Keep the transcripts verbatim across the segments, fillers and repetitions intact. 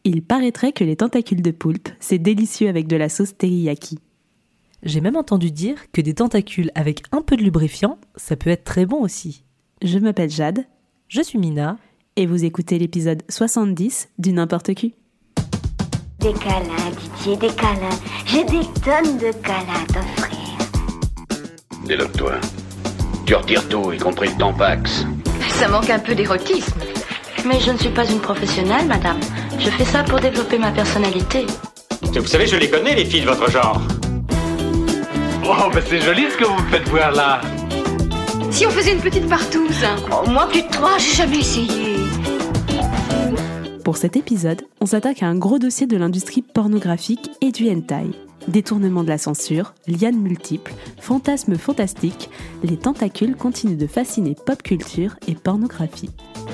Il paraîtrait que les tentacules de poulpe, c'est délicieux avec de la sauce teriyaki. J'ai même entendu dire que des tentacules avec un peu de lubrifiant, ça peut être très bon aussi. Je m'appelle Jade. Je suis Mina. Et vous écoutez l'épisode soixante-dix du N'importe qui. Des câlins, Didier, des câlins. J'ai des tonnes de câlins à t'offrir. Déloque-toi. Tu retires tout, y compris le Tampax. Ça manque un peu d'érotisme. Mais je ne suis pas une professionnelle, madame. Je fais ça pour développer ma personnalité. Vous savez, je les connais, les filles de votre genre. Oh, bah c'est joli ce que vous me faites voir là. Si on faisait une petite partouze. Oh, moi, plus de trois, j'ai jamais essayé. Pour cet épisode, on s'attaque à un gros dossier de l'industrie pornographique et du hentai. Détournement de la censure, lianes multiples, fantasmes fantastiques, les tentacules continuent de fasciner pop culture et pornographie.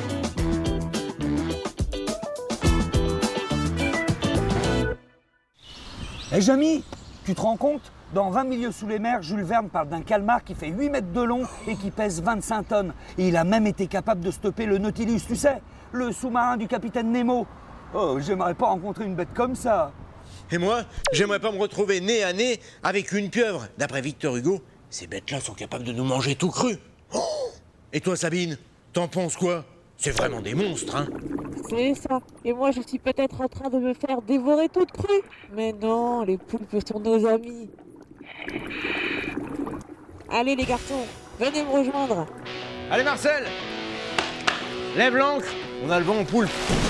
Hé hey, Jamy, tu te rends compte ? Dans vingt milieux sous les mers, Jules Verne parle d'un calmar qui fait huit mètres de long et qui pèse vingt-cinq tonnes. Et il a même été capable de stopper le Nautilus, tu sais, le sous-marin du capitaine Nemo. Oh, j'aimerais pas rencontrer une bête comme ça. Et moi, j'aimerais pas me retrouver nez à nez avec une pieuvre. D'après Victor Hugo, ces bêtes-là sont capables de nous manger tout cru. Oh, et toi, Sabine, t'en penses quoi ? C'est vraiment des monstres, hein ? C'est ça. Et moi, je suis peut-être en train de me faire dévorer toute crue. Mais non, les poulpes sont nos amis. Allez, les garçons, venez me rejoindre. Allez, Marcel, lève l'ancre, on a le vent en poulpe.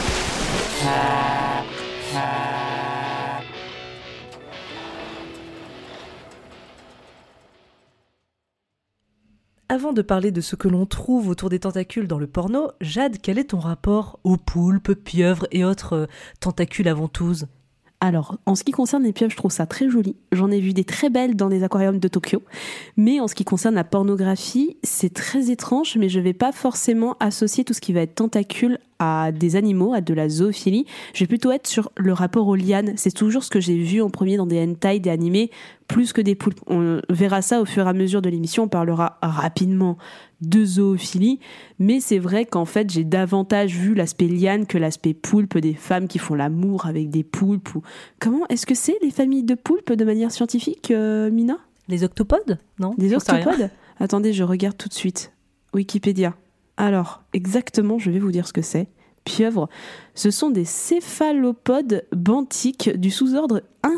Avant de parler de ce que l'on trouve autour des tentacules dans le porno, Jade, quel est ton rapport aux poulpes, pieuvres et autres euh, tentacules à ventouses ? Alors, en ce qui concerne les pieuvres, je trouve ça très joli. J'en ai vu des très belles dans les aquariums de Tokyo. Mais en ce qui concerne la pornographie, c'est très étrange, mais je vais pas forcément associer tout ce qui va être tentacule à des animaux, à de la zoophilie. Je vais plutôt être sur le rapport aux lianes. C'est toujours ce que j'ai vu en premier dans des hentai, des animés, plus que des poulpes. On verra ça au fur et à mesure de l'émission. On parlera rapidement de zoophilie, mais c'est vrai qu'en fait j'ai davantage vu l'aspect liane que l'aspect poulpe des femmes qui font l'amour avec des poulpes. Ou... Comment est-ce que c'est les familles de poulpes de manière scientifique, euh, Mina ? Les octopodes ? Non ? Des octopodes ? Attendez, je regarde tout de suite. Wikipédia. Alors, exactement, je vais vous dire ce que c'est. Pieuvres, ce sont des céphalopodes benthiques du sous-ordre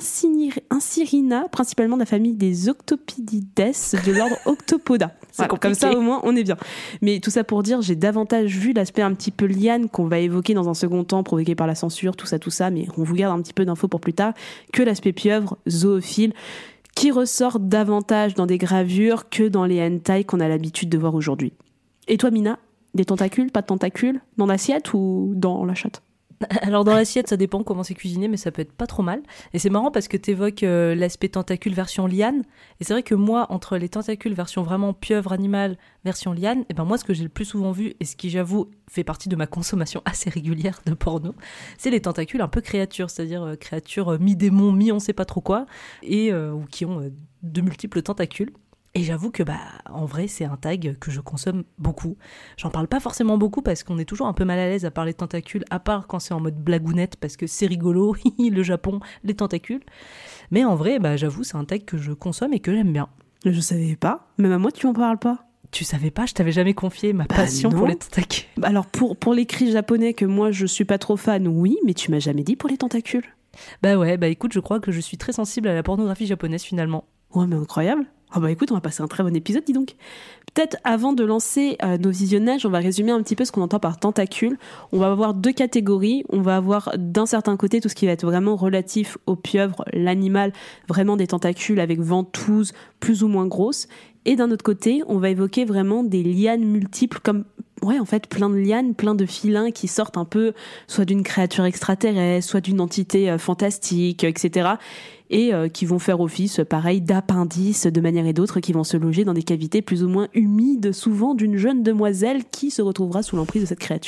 Incyrina, principalement de la famille des Octopidides de l'ordre Octopoda. Voilà, comme ça au moins on est bien. Mais tout ça pour dire, j'ai davantage vu l'aspect un petit peu liane qu'on va évoquer dans un second temps, provoqué par la censure, tout ça, tout ça, mais on vous garde un petit peu d'infos pour plus tard, que l'aspect pieuvre, zoophile, qui ressort davantage dans des gravures que dans les hentai qu'on a l'habitude de voir aujourd'hui. Et toi, Mina ? Des tentacules, pas de tentacules, dans l'assiette ou dans la chatte ? Alors dans l'assiette, ça dépend comment c'est cuisiné, mais ça peut être pas trop mal. Et c'est marrant parce que t'évoques euh, l'aspect tentacule version liane. Et c'est vrai que moi, entre les tentacules version vraiment pieuvre animale, version liane, et ben moi, ce que j'ai le plus souvent vu, et ce qui j'avoue fait partie de ma consommation assez régulière de porno, c'est les tentacules un peu créatures, c'est-à-dire euh, créatures euh, mi-démons, mi-on sait pas trop quoi, et euh, ou qui ont euh, de multiples tentacules. Et j'avoue que, bah, en vrai, c'est un tag que je consomme beaucoup. J'en parle pas forcément beaucoup parce qu'on est toujours un peu mal à l'aise à parler de tentacules, à part quand c'est en mode blagounette parce que c'est rigolo, le Japon, les tentacules. Mais en vrai, bah, j'avoue, c'est un tag que je consomme et que j'aime bien. Je savais pas. Même à moi, tu m'en parles pas. Tu savais pas, je t'avais jamais confié ma bah passion non. pour les tentacules. Alors, pour, pour les cris japonais que moi, je suis pas trop fan, oui, mais tu m'as jamais dit pour les tentacules. Bah ouais, bah écoute, je crois que je suis très sensible à la pornographie japonaise finalement. Ouais, mais incroyable. Ah bah écoute, on va passer un très bon épisode, dis donc. Peut-être avant de lancer euh, nos visionnages, on va résumer un petit peu ce qu'on entend par tentacule. On va avoir deux catégories. On va avoir d'un certain côté tout ce qui va être vraiment relatif aux pieuvres, l'animal, vraiment des tentacules avec ventouses plus ou moins grosses. Et d'un autre côté, on va évoquer vraiment des lianes multiples comme... Ouais, en fait, plein de lianes, plein de filins qui sortent un peu soit d'une créature extraterrestre, soit d'une entité euh, fantastique, et cetera. Et euh, qui vont faire office, pareil, d'appendices de manière et d'autre, qui vont se loger dans des cavités plus ou moins humides, souvent d'une jeune demoiselle qui se retrouvera sous l'emprise de cette créature.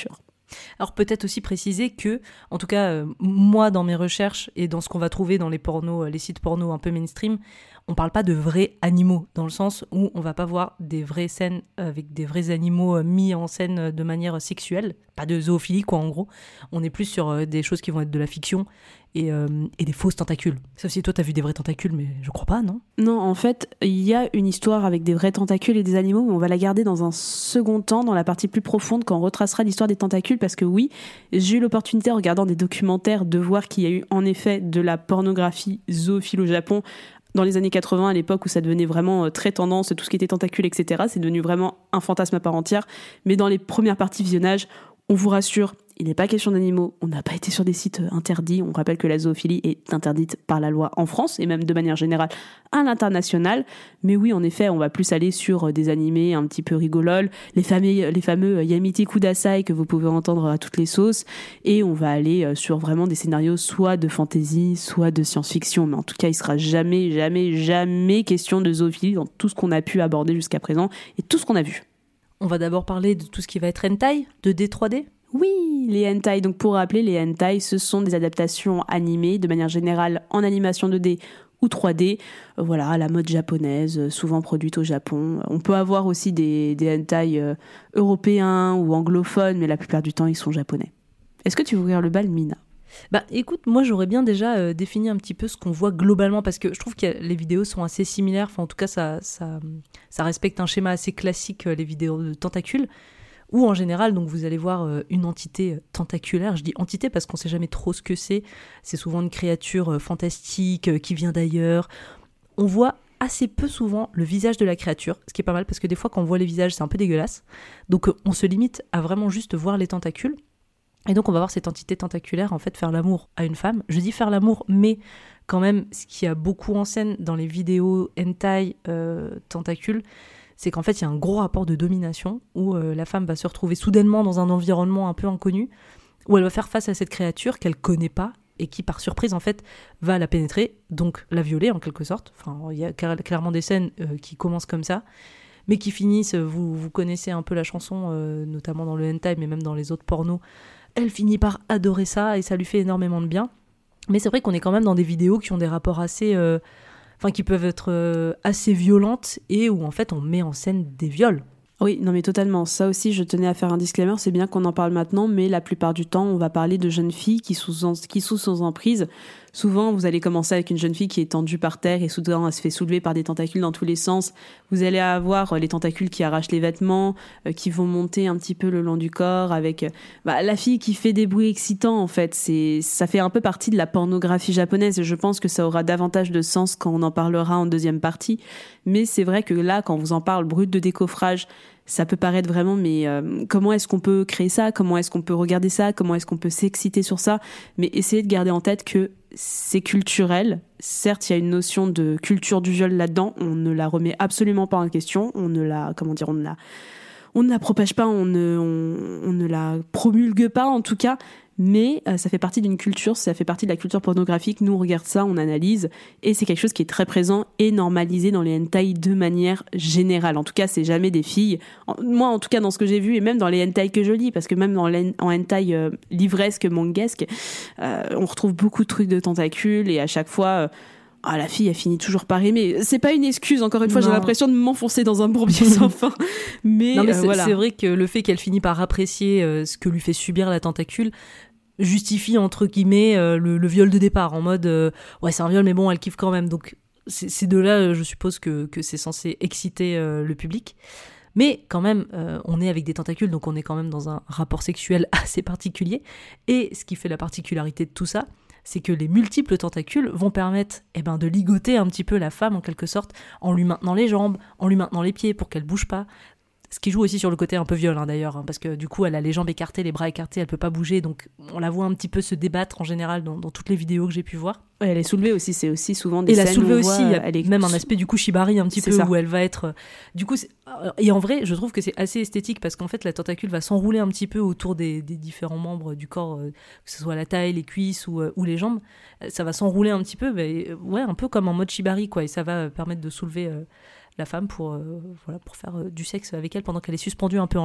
Alors peut-être aussi préciser que, en tout cas, euh, moi dans mes recherches et dans ce qu'on va trouver dans les pornos, les sites porno un peu mainstream, on parle pas de vrais animaux, dans le sens où on va pas voir des vraies scènes avec des vrais animaux mis en scène de manière sexuelle, pas de zoophilie quoi en gros. On est plus sur des choses qui vont être de la fiction et, euh, et des fausses tentacules. Sauf si toi t'as vu des vrais tentacules, mais je crois pas, non ? Non, en fait, il y a une histoire avec des vrais tentacules et des animaux, mais on va la garder dans un second temps, dans la partie plus profonde, quand on retracera l'histoire des tentacules, parce que oui, j'ai eu l'opportunité, en regardant des documentaires, de voir qu'il y a eu en effet de la pornographie zoophile au Japon, dans les années quatre-vingts, à l'époque où ça devenait vraiment très tendance, tout ce qui était tentacules, et cetera, c'est devenu vraiment un fantasme à part entière. Mais dans les premières parties visionnage, on vous rassure, il n'est pas question d'animaux, on n'a pas été sur des sites interdits, on rappelle que la zoophilie est interdite par la loi en France, et même de manière générale à l'international. Mais oui, en effet, on va plus aller sur des animés un petit peu rigololes, les fameux, les fameux Yamete Kudasai que vous pouvez entendre à toutes les sauces, et on va aller sur vraiment des scénarios soit de fantasy, soit de science-fiction, mais en tout cas, il sera jamais, jamais, jamais question de zoophilie dans tout ce qu'on a pu aborder jusqu'à présent, et tout ce qu'on a vu. On va d'abord parler de tout ce qui va être hentai, de D trois D. Oui, les hentai. Donc pour rappeler, les hentai, ce sont des adaptations animées, de manière générale en animation deux D ou trois D, euh, voilà, à la mode japonaise, souvent produite au Japon. On peut avoir aussi des, des hentai euh, européens ou anglophones, mais la plupart du temps, ils sont japonais. Est-ce que tu veux ouvrir le bal, Mina ? Bah écoute, moi j'aurais bien déjà euh, défini un petit peu ce qu'on voit globalement, parce que je trouve que les vidéos sont assez similaires, enfin en tout cas ça, ça, ça respecte un schéma assez classique, euh, les vidéos de tentacules, où en général donc vous allez voir euh, une entité tentaculaire. Je dis entité parce qu'on sait jamais trop ce que c'est, c'est souvent une créature euh, fantastique euh, qui vient d'ailleurs. On voit assez peu souvent le visage de la créature, ce qui est pas mal parce que des fois quand on voit les visages c'est un peu dégueulasse, donc euh, on se limite à vraiment juste voir les tentacules. Et donc on va voir cette entité tentaculaire en fait faire l'amour à une femme. Je dis faire l'amour, mais quand même ce qui y a beaucoup en scène dans les vidéos hentai euh, tentacules, c'est qu'en fait il y a un gros rapport de domination où euh, la femme va se retrouver soudainement dans un environnement un peu inconnu, où elle va faire face à cette créature qu'elle connaît pas et qui par surprise en fait va la pénétrer, donc la violer en quelque sorte. Enfin il y a clairement des scènes euh, qui commencent comme ça, mais qui finissent, vous, vous connaissez un peu la chanson, euh, notamment dans le hentai mais même dans les autres pornos. Elle finit par adorer ça et ça lui fait énormément de bien. Mais c'est vrai qu'on est quand même dans des vidéos qui ont des rapports assez... Euh, enfin, qui peuvent être euh, assez violentes et où en fait on met en scène des viols. Oui, non mais totalement. Ça aussi, je tenais à faire un disclaimer. C'est bien qu'on en parle maintenant, mais la plupart du temps, on va parler de jeunes filles qui sont qui sont sous emprise. Souvent, vous allez commencer avec une jeune fille qui est tendue par terre et soudain, elle se fait soulever par des tentacules dans tous les sens. Vous allez avoir les tentacules qui arrachent les vêtements, euh, qui vont monter un petit peu le long du corps avec euh, bah, la fille qui fait des bruits excitants, en fait. C'est, ça fait un peu partie de la pornographie japonaise et je pense que ça aura davantage de sens quand on en parlera en deuxième partie. Mais c'est vrai que là, quand on vous en parle brut de décoffrage, ça peut paraître vraiment, mais euh, comment est-ce qu'on peut créer ça ? Comment est-ce qu'on peut regarder ça ? Comment est-ce qu'on peut s'exciter sur ça ? Mais essayez de garder en tête que c'est culturel. Certes, il y a une notion de culture du viol là-dedans. On ne la remet absolument pas en question. On ne la, comment dire, on ne la, on ne la propage pas. On ne, on, on ne la promulgue pas, en tout cas. Mais euh, ça fait partie d'une culture, ça fait partie de la culture pornographique. Nous, on regarde ça, on analyse, et c'est quelque chose qui est très présent et normalisé dans les hentai de manière générale. En tout cas, c'est jamais des filles. En, moi, en tout cas, dans ce que j'ai vu, et même dans les hentai que je lis, parce que même dans les, en hentai euh, livresque, manguesque, euh, on retrouve beaucoup de trucs de tentacules, et à chaque fois... Euh, Ah, la fille, elle finit toujours par aimer. C'est pas une excuse, encore une fois, non. J'ai l'impression de m'enfoncer dans un bourbier sans fin. Mais, non, mais euh, c'est, voilà. c'est vrai que le fait qu'elle finit par apprécier euh, ce que lui fait subir la tentacule justifie, entre guillemets, euh, le, le viol de départ, en mode euh, ouais, c'est un viol, mais bon, elle kiffe quand même. Donc, c'est, ces deux-là, je suppose que, que c'est censé exciter euh, le public. Mais quand même, euh, on est avec des tentacules, donc on est quand même dans un rapport sexuel assez particulier. Et ce qui fait la particularité de tout ça, c'est que les multiples tentacules vont permettre eh ben, de ligoter un petit peu la femme en quelque sorte, en lui maintenant les jambes, en lui maintenant les pieds pour qu'elle bouge pas. Ce qui joue aussi sur le côté un peu viol hein, d'ailleurs, hein, parce que du coup elle a les jambes écartées, les bras écartés, elle peut pas bouger, donc on la voit un petit peu se débattre en général dans, dans toutes les vidéos que j'ai pu voir. Ouais, elle est soulevée aussi, c'est aussi souvent des et scènes la soulevée où on aussi, voit, il y a elle est... même un aspect du coup shibari un petit c'est peu ça. Où elle va être... Du coup, c'est... et en vrai, je trouve que c'est assez esthétique parce qu'en fait la tentacule va s'enrouler un petit peu autour des, des différents membres du corps, euh, que ce soit la taille, les cuisses ou, euh, ou les jambes. Ça va s'enrouler un petit peu, mais, ouais, un peu comme en mode shibari quoi, et ça va permettre de soulever... Euh, la femme pour, euh, voilà, pour faire euh, du sexe avec elle pendant qu'elle est suspendue un peu en l'air.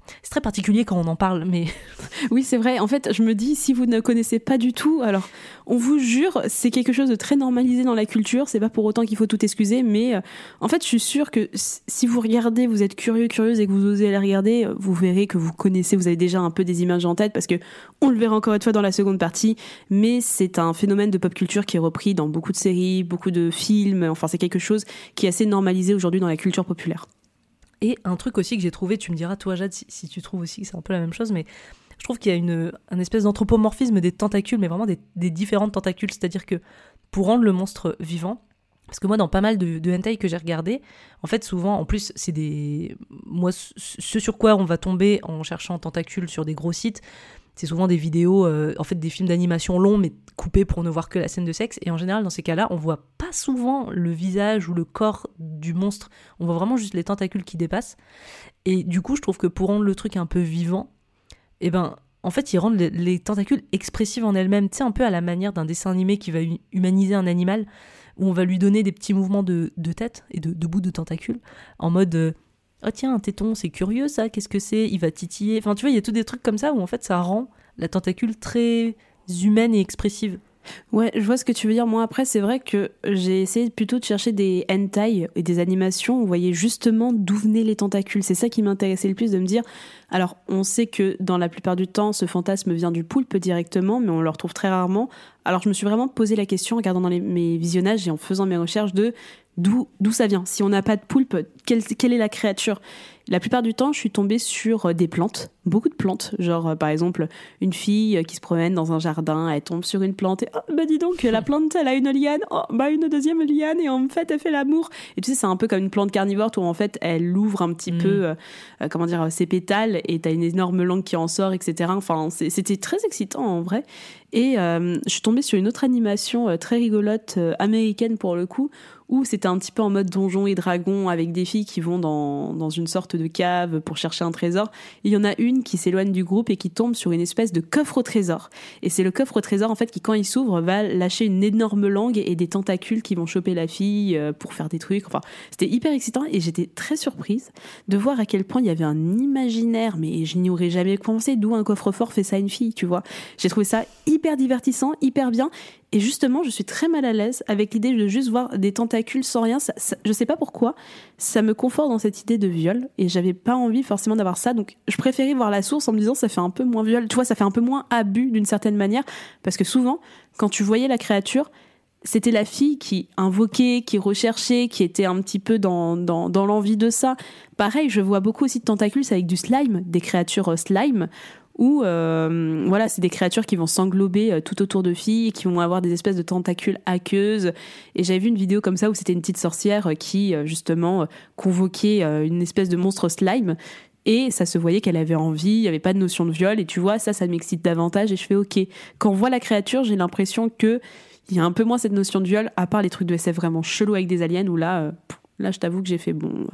c'est très particulier quand on en parle, mais... Oui, c'est vrai. En fait, je me dis, si vous ne connaissez pas du tout, alors, on vous jure, c'est quelque chose de très normalisé dans la culture. C'est pas pour autant qu'il faut tout excuser, mais euh, en fait, je suis sûre que si vous regardez, vous êtes curieux, curieuse et que vous osez aller regarder, vous verrez que vous connaissez, vous avez déjà un peu des images en tête, parce que on le verra encore une fois dans la seconde partie, mais c'est un phénomène de pop culture qui est repris dans beaucoup de séries, beaucoup de films. Enfin, c'est quelque chose qui est assez normalisé aujourd'hui dans la culture populaire. Et un truc aussi que j'ai trouvé, tu me diras toi Jade si, si tu trouves aussi que c'est un peu la même chose, mais je trouve qu'il y a une, un espèce d'anthropomorphisme des tentacules, mais vraiment des, des différentes tentacules, c'est-à-dire que pour rendre le monstre vivant, parce que moi dans pas mal de, de hentai que j'ai regardé, en fait souvent, en plus c'est des... Moi ce sur quoi on va tomber en cherchant tentacules sur des gros sites, c'est souvent des vidéos, euh, en fait des films d'animation longs mais coupés pour ne voir que la scène de sexe, et en général dans ces cas-là on voit pas souvent le visage ou le corps du monstre, on voit vraiment juste les tentacules qui dépassent, et du coup je trouve que pour rendre le truc un peu vivant, et eh ben en fait ils rendent les, les tentacules expressives en elles-mêmes, tu sais, un peu à la manière d'un dessin animé qui va humaniser un animal, où on va lui donner des petits mouvements de, de tête et de, de bouts de tentacules, en mode... Euh, oh tiens, un téton, c'est curieux ça, qu'est-ce que c'est ? Il va titiller. Enfin, tu vois, il y a tous des trucs comme ça où en fait ça rend la tentacule très humaine et expressive. Ouais, je vois ce que tu veux dire. Moi, après, c'est vrai que j'ai essayé plutôt de chercher des hentai et des animations où on voyait justement d'où venaient les tentacules. C'est ça qui m'intéressait le plus, de me dire... Alors, on sait que dans la plupart du temps, ce fantasme vient du poulpe directement, mais on le retrouve très rarement. Alors, je me suis vraiment posé la question en regardant dans les, mes visionnages et en faisant mes recherches de d'où, d'où ça vient. Si on n'a pas de poulpe, quelle, quelle est la créature ? La plupart du temps, je suis tombée sur des plantes, beaucoup de plantes. Genre, euh, par exemple, une fille qui se promène dans un jardin, elle tombe sur une plante et « Oh, bah dis donc, la plante, elle a une liane. Oh, bah une deuxième liane et en fait, elle fait l'amour. » Et tu sais, c'est un peu comme une plante carnivore où en fait, elle ouvre un petit mmh. peu, euh, euh, comment dire, ses pétales et t'as une énorme langue qui en sort, et cetera. Enfin, c'est, c'était très excitant en vrai. Et euh, je suis tombée sur une autre animation euh, très rigolote, euh, américaine pour le coup, où c'était un petit peu en mode donjon et dragon avec des filles qui vont dans, dans une sorte de cave pour chercher un trésor. Et il y en a une qui s'éloigne du groupe et qui tombe sur une espèce de coffre au trésor. Et c'est le coffre au trésor en fait qui, quand il s'ouvre, va lâcher une énorme langue et des tentacules qui vont choper la fille euh, pour faire des trucs. Enfin, c'était hyper excitant et j'étais très surprise de voir à quel point il y avait un imaginaire, mais je n'y aurais jamais pensé, d'où un coffre-fort fait ça à une fille, tu vois. J'ai trouvé ça hyper divertissant, hyper bien. Et justement, je suis très mal à l'aise avec l'idée de juste voir des tentacules sans rien. Ça, ça, je sais pas pourquoi, ça me conforte dans cette idée de viol. Et j'avais pas envie forcément d'avoir ça. Donc, je préférais voir la source en me disant ça fait un peu moins viol. Tu vois, ça fait un peu moins abus d'une certaine manière. Parce que souvent, quand tu voyais la créature, c'était la fille qui invoquait, qui recherchait, qui était un petit peu dans, dans, dans l'envie de ça. Pareil, je vois beaucoup aussi de tentacules avec du slime, des créatures slime, où euh, voilà, c'est des créatures qui vont s'englober euh, tout autour de filles et qui vont avoir des espèces de tentacules aqueuses. Et j'avais vu une vidéo comme ça où c'était une petite sorcière euh, qui euh, justement euh, convoquait euh, une espèce de monstre slime. Et ça se voyait qu'elle avait envie, il n'y avait pas de notion de viol. Et tu vois, ça, ça m'excite davantage. Et je fais OK. Quand on voit la créature, j'ai l'impression que il y a un peu moins cette notion de viol, à part les trucs de S F vraiment chelous avec des aliens, où là, euh, là je t'avoue que j'ai fait bon. Euh,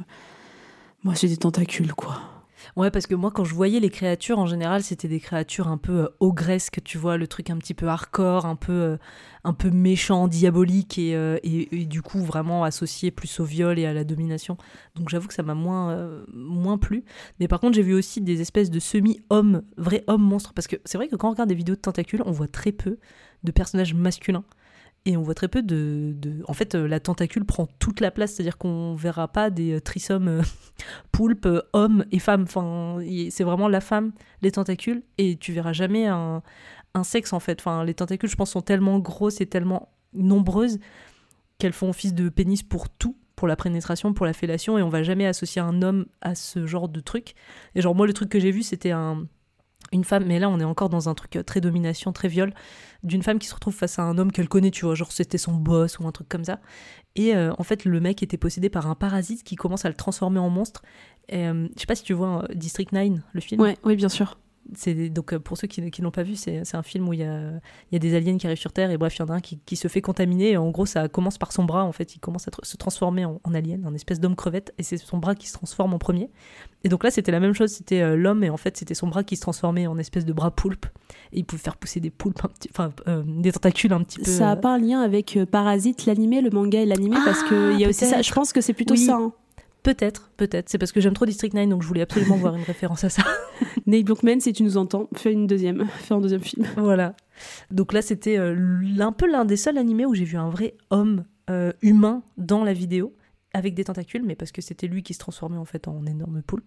moi, c'est des tentacules, quoi. Ouais, parce que moi, quand je voyais les créatures, en général, c'était des créatures un peu euh, ogresques, tu vois, le truc un petit peu hardcore, un peu, euh, un peu méchant, diabolique, et, euh, et, et du coup, vraiment associé plus au viol et à la domination. Donc j'avoue que ça m'a moins, euh, moins plu. Mais par contre, j'ai vu aussi des espèces de semi-hommes, vrais hommes monstres, parce que c'est vrai que quand on regarde des vidéos de tentacules, on voit très peu de personnages masculins. Et on voit très peu de... de... En fait, euh, la tentacule prend toute la place, c'est-à-dire qu'on verra pas des euh, trisomes euh, poulpes, euh, hommes et femmes. Enfin, y... c'est vraiment la femme, les tentacules, et tu verras jamais un, un sexe, en fait. Enfin, les tentacules, je pense, sont tellement grosses et tellement nombreuses qu'elles font office de pénis pour tout, pour la pénétration, pour la fellation, et on va jamais associer un homme à ce genre de truc. Et genre, moi, le truc que j'ai vu, c'était un... une femme, mais là on est encore dans un truc très domination, très viol, d'une femme qui se retrouve face à un homme qu'elle connaît, tu vois, genre c'était son boss ou un truc comme ça, et euh, en fait le mec était possédé par un parasite qui commence à le transformer en monstre. Et, euh, je sais pas si tu vois euh, District neuf, le film. Ouais, oui, bien sûr. C'est, donc pour ceux qui ne l'ont pas vu, c'est, c'est un film où il y a, il y a des aliens qui arrivent sur Terre, et bref, il y en a un qui, qui se fait contaminer, et en gros ça commence par son bras, en fait il commence à tr- se transformer en, en alien, un espèce d'homme crevette, et c'est son bras qui se transforme en premier. Et donc là c'était la même chose, c'était euh, l'homme, et en fait c'était son bras qui se transformait en espèce de bras poulpe, et il pouvait faire pousser des poulpes, un petit, enfin euh, des tentacules un petit peu. Ça a pas un lien avec euh, Parasite, l'animé, le manga et l'animé, ah, parce qu'il y a aussi ça, je pense que c'est plutôt oui. ça. Hein. Peut-être, peut-être. C'est parce que j'aime trop District neuf, donc je voulais absolument voir une référence à ça. Neil Blankman, si tu nous entends, fais une deuxième, fais un deuxième film. Voilà. Donc là, c'était euh, un peu l'un des seuls animés où j'ai vu un vrai homme euh, humain dans la vidéo, avec des tentacules, mais parce que c'était lui qui se transformait en fait en énorme poulpe.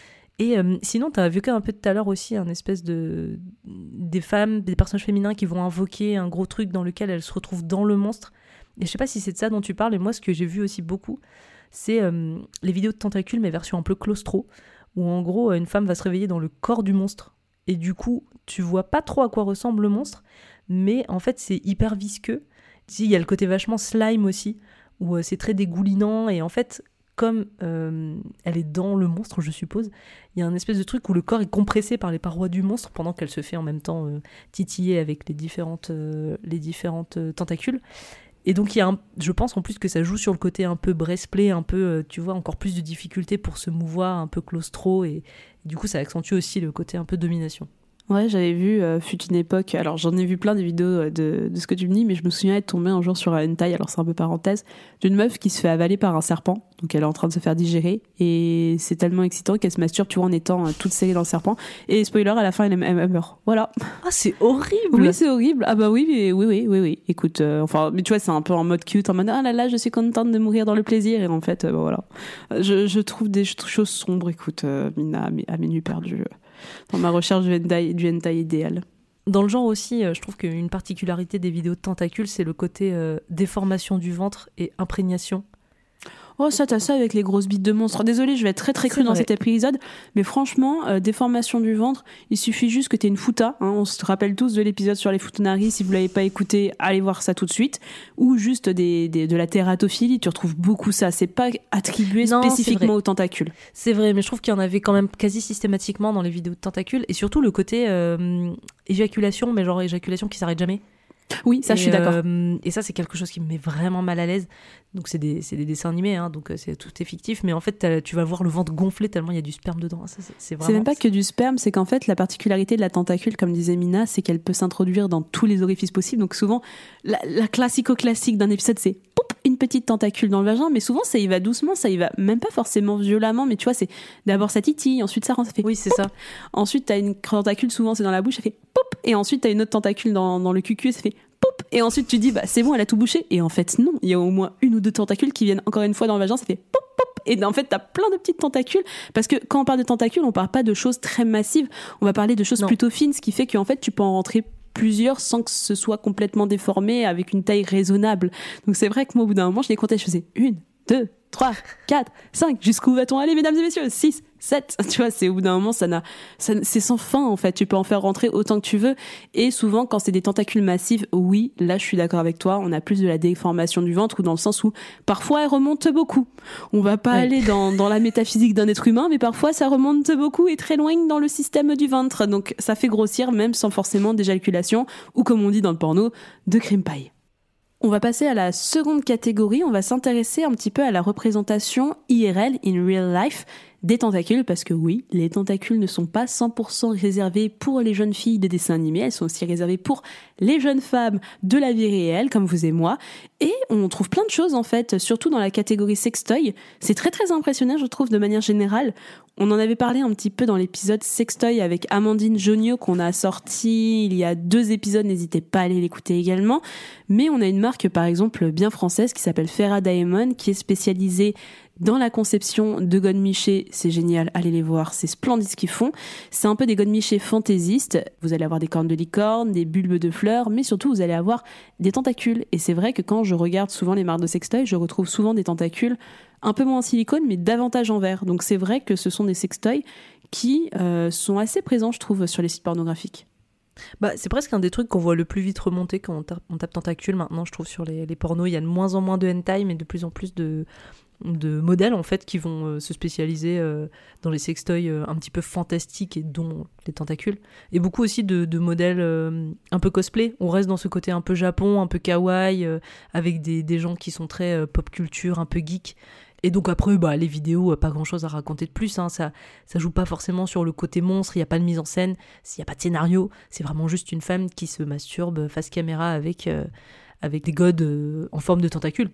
Et euh, sinon, tu as évoqué un peu tout à l'heure aussi un espèce de... des femmes, des personnages féminins qui vont invoquer un gros truc dans lequel elles se retrouvent dans le monstre. Et je sais pas si c'est de ça dont tu parles, et moi, ce que j'ai vu aussi beaucoup, c'est euh, les vidéos de tentacules, mais version un peu claustro, où en gros, une femme va se réveiller dans le corps du monstre. Et du coup, tu vois pas trop à quoi ressemble le monstre, mais en fait, c'est hyper visqueux. Il y a le côté vachement slime aussi, où euh, c'est très dégoulinant, et en fait... comme euh, elle est dans le monstre, je suppose, il y a un espèce de truc où le corps est compressé par les parois du monstre pendant qu'elle se fait en même temps euh, titiller avec les différentes, euh, les différentes euh, tentacules. Et donc, il y a un, je pense en plus que ça joue sur le côté un peu breastplay, un peu, euh, tu vois, encore plus de difficulté pour se mouvoir, un peu claustro, et, et du coup, ça accentue aussi le côté un peu domination. Ouais, j'avais vu, euh, fut une époque, alors j'en ai vu plein des vidéos de, de ce que tu me dis, mais je me souviens être tombée un jour sur un hentai, alors c'est un peu parenthèse, d'une meuf qui se fait avaler par un serpent, donc elle est en train de se faire digérer, et c'est tellement excitant qu'elle se masturbe, tu vois, en étant euh, toute scellée dans le serpent, et spoiler, à la fin, elle, elle, elle meurt. Voilà. Ah, c'est horrible! Oui, c'est horrible. Ah bah oui, mais, oui, oui, oui, oui. Écoute, euh, enfin, mais tu vois, c'est un peu en mode cute, en mode, ah là là, je suis contente de mourir dans le plaisir, et en fait, euh, bah, voilà. Je, je trouve des choses sombres, écoute, euh, Mina, à mes, à mes nuits perdues. Dans ma recherche du hentai, du hentai idéal. Dans le genre aussi, euh, je trouve qu'une particularité des vidéos de tentacules, c'est le côté euh, déformation du ventre et imprégnation. Oh, ça, t'as ça avec les grosses bites de monstres. Désolée, je vais être très très crue dans cet épisode, mais franchement, euh, déformation du ventre, il suffit juste que t'aies une futa. Hein, on se rappelle tous de l'épisode sur les futonari. Si vous l'avez pas écouté, allez voir ça tout de suite. Ou juste des, des, de la tératophilie, tu retrouves beaucoup ça. C'est pas attribué non, spécifiquement aux tentacules. C'est vrai, mais je trouve qu'il y en avait quand même quasi systématiquement dans les vidéos de tentacules. Et surtout le côté euh, éjaculation, mais genre éjaculation qui s'arrête jamais. Oui, ça, et je suis d'accord. Euh, et ça, c'est quelque chose qui me met vraiment mal à l'aise. Donc, c'est des, c'est des dessins animés, hein, donc c'est, tout est fictif. Mais en fait, tu vas voir le ventre gonfler tellement il y a du sperme dedans. Ça, c'est, c'est, vraiment... c'est même pas que du sperme, c'est qu'en fait, la particularité de la tentacule, comme disait Mina, c'est qu'elle peut s'introduire dans tous les orifices possibles. Donc, souvent, la, la classico-classique d'un épisode, c'est poup, une petite tentacule dans le vagin. Mais souvent, ça y va doucement, ça y va même pas forcément violemment. Mais tu vois, c'est d'abord ça titille, ensuite ça rentre, ça fait. Oui, c'est poup. ça. Ensuite, t'as une tentacule, souvent, c'est dans la bouche, ça fait poup. Et ensuite, t'as une autre tentacule dans, dans le cucu, ça fait. Et ensuite tu dis bah c'est bon, elle a tout bouché, et en fait non, il y a au moins une ou deux tentacules qui viennent encore une fois dans le vagin, ça fait pop pop, et en fait t'as plein de petites tentacules, parce que quand on parle de tentacules, on parle pas de choses très massives, on va parler de choses non. plutôt fines, ce qui fait qu'en fait tu peux en rentrer plusieurs sans que ce soit complètement déformé, avec une taille raisonnable. Donc c'est vrai que moi au bout d'un moment je les comptais, je faisais une, deux, trois, quatre, cinq, jusqu'où va-t-on aller, mesdames et messieurs? six, sept, tu vois, c'est au bout d'un moment, ça n'a, ça, c'est sans fin, en fait. Tu peux en faire rentrer autant que tu veux. Et souvent, quand c'est des tentacules massives, oui, là, je suis d'accord avec toi, on a plus de la déformation du ventre, ou dans le sens où, parfois, elle remonte beaucoup. On va pas oui. aller dans, dans la métaphysique d'un être humain, mais parfois, ça remonte beaucoup et très loin dans le système du ventre. Donc, ça fait grossir, même sans forcément d'éjaculation, ou comme on dit dans le porno, de cream pie. On va passer à la seconde catégorie, on va s'intéresser un petit peu à la représentation I R L, in real life, des tentacules, parce que oui, les tentacules ne sont pas cent pour cent réservés pour les jeunes filles des dessins animés, elles sont aussi réservées pour les jeunes femmes de la vie réelle, comme vous et moi, et on trouve plein de choses en fait, surtout dans la catégorie sextoy. C'est très très impressionnant, je trouve, de manière générale. On en avait parlé un petit peu dans l'épisode sextoy avec Amandine Jonio qu'on a sorti il y a deux épisodes, n'hésitez pas à aller l'écouter également. Mais on a une marque par exemple bien française qui s'appelle Ferra Diamond, qui est spécialisée dans la conception de godemichés. C'est génial, allez les voir, c'est splendide ce qu'ils font. C'est un peu des godemichés fantaisistes. Vous allez avoir des cornes de licorne, des bulbes de fleurs, mais surtout vous allez avoir des tentacules. Et c'est vrai que quand je regarde souvent les marques de sextoy, je retrouve souvent des tentacules un peu moins en silicone, mais davantage en verre. Donc c'est vrai que ce sont des sextoys qui euh, sont assez présents, je trouve, sur les sites pornographiques. Bah, c'est presque un des trucs qu'on voit le plus vite remonter quand on tape, on tape tentacule. Maintenant, je trouve, sur les, les pornos, il y a de moins en moins de hentai, mais de plus en plus de, de modèles, en fait, qui vont euh, se spécialiser euh, dans les sextoys euh, un petit peu fantastiques, et dont les tentacules. Et beaucoup aussi de, de modèles euh, un peu cosplay. On reste dans ce côté un peu Japon, un peu kawaii, euh, avec des, des gens qui sont très euh, pop culture, un peu geek. Et donc après, bah, les vidéos, pas grand-chose à raconter de plus. Hein. Ça, ça joue pas forcément sur le côté monstre, il n'y a pas de mise en scène, il n'y a pas de scénario. C'est vraiment juste une femme qui se masturbe face caméra avec, euh, avec des godes euh, en forme de tentacules.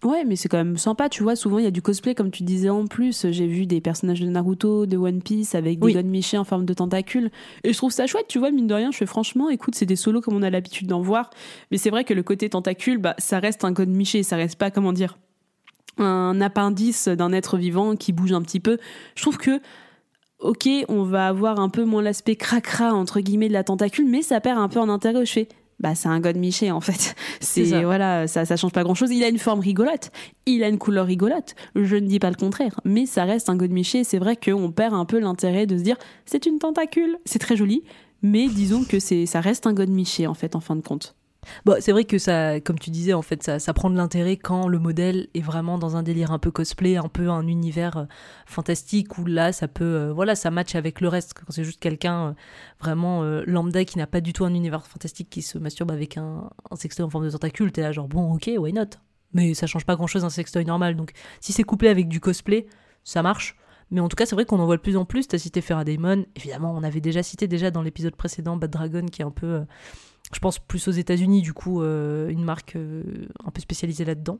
Ouais, mais c'est quand même sympa, tu vois. Souvent, il y a du cosplay, comme tu disais en plus. J'ai vu des personnages de Naruto, de One Piece avec des Oui. Gon-Miché en forme de tentacules. Et je trouve ça chouette, tu vois, mine de rien. Je fais franchement, écoute, c'est des solos comme on a l'habitude d'en voir. Mais c'est vrai que le côté tentacule, bah, ça reste un Gon-Miché. Ça reste pas, comment dire, un appendice d'un être vivant qui bouge un petit peu. Je trouve que, ok, on va avoir un peu moins l'aspect cracra, entre guillemets, de la tentacule, mais ça perd un peu en intérêt. Je fais, bah c'est un Gon-Miché en fait. C'est, C'est ça. voilà, ça ça change pas grand-chose. Il a une forme rigolote, il a une couleur rigolote. Je ne dis pas le contraire, mais ça reste un Gon-Miché. C'est vrai qu'on perd un peu l'intérêt de se dire c'est une tentacule. C'est très joli, mais disons que c'est ça reste un Gon-Miché en fait en fin de compte. Bon, c'est vrai que ça, comme tu disais, en fait, ça, ça prend de l'intérêt quand le modèle est vraiment dans un délire un peu cosplay, un peu un univers euh, fantastique, où là, ça peut, euh, voilà, ça match avec le reste. Quand c'est juste quelqu'un euh, vraiment euh, lambda qui n'a pas du tout un univers fantastique, qui se masturbe avec un, un sextoy en forme de tentacule, t'es là genre, bon, ok, why not? Mais ça change pas grand-chose d'un sextoy normal. Donc, si c'est couplé avec du cosplay, ça marche. Mais en tout cas, c'est vrai qu'on en voit de plus en plus. T'as cité Farah Damon. Évidemment, on avait déjà cité déjà dans l'épisode précédent Bad Dragon, qui est un peu... Euh, je pense plus aux États-Unis, du coup, euh, une marque euh, un peu spécialisée là-dedans.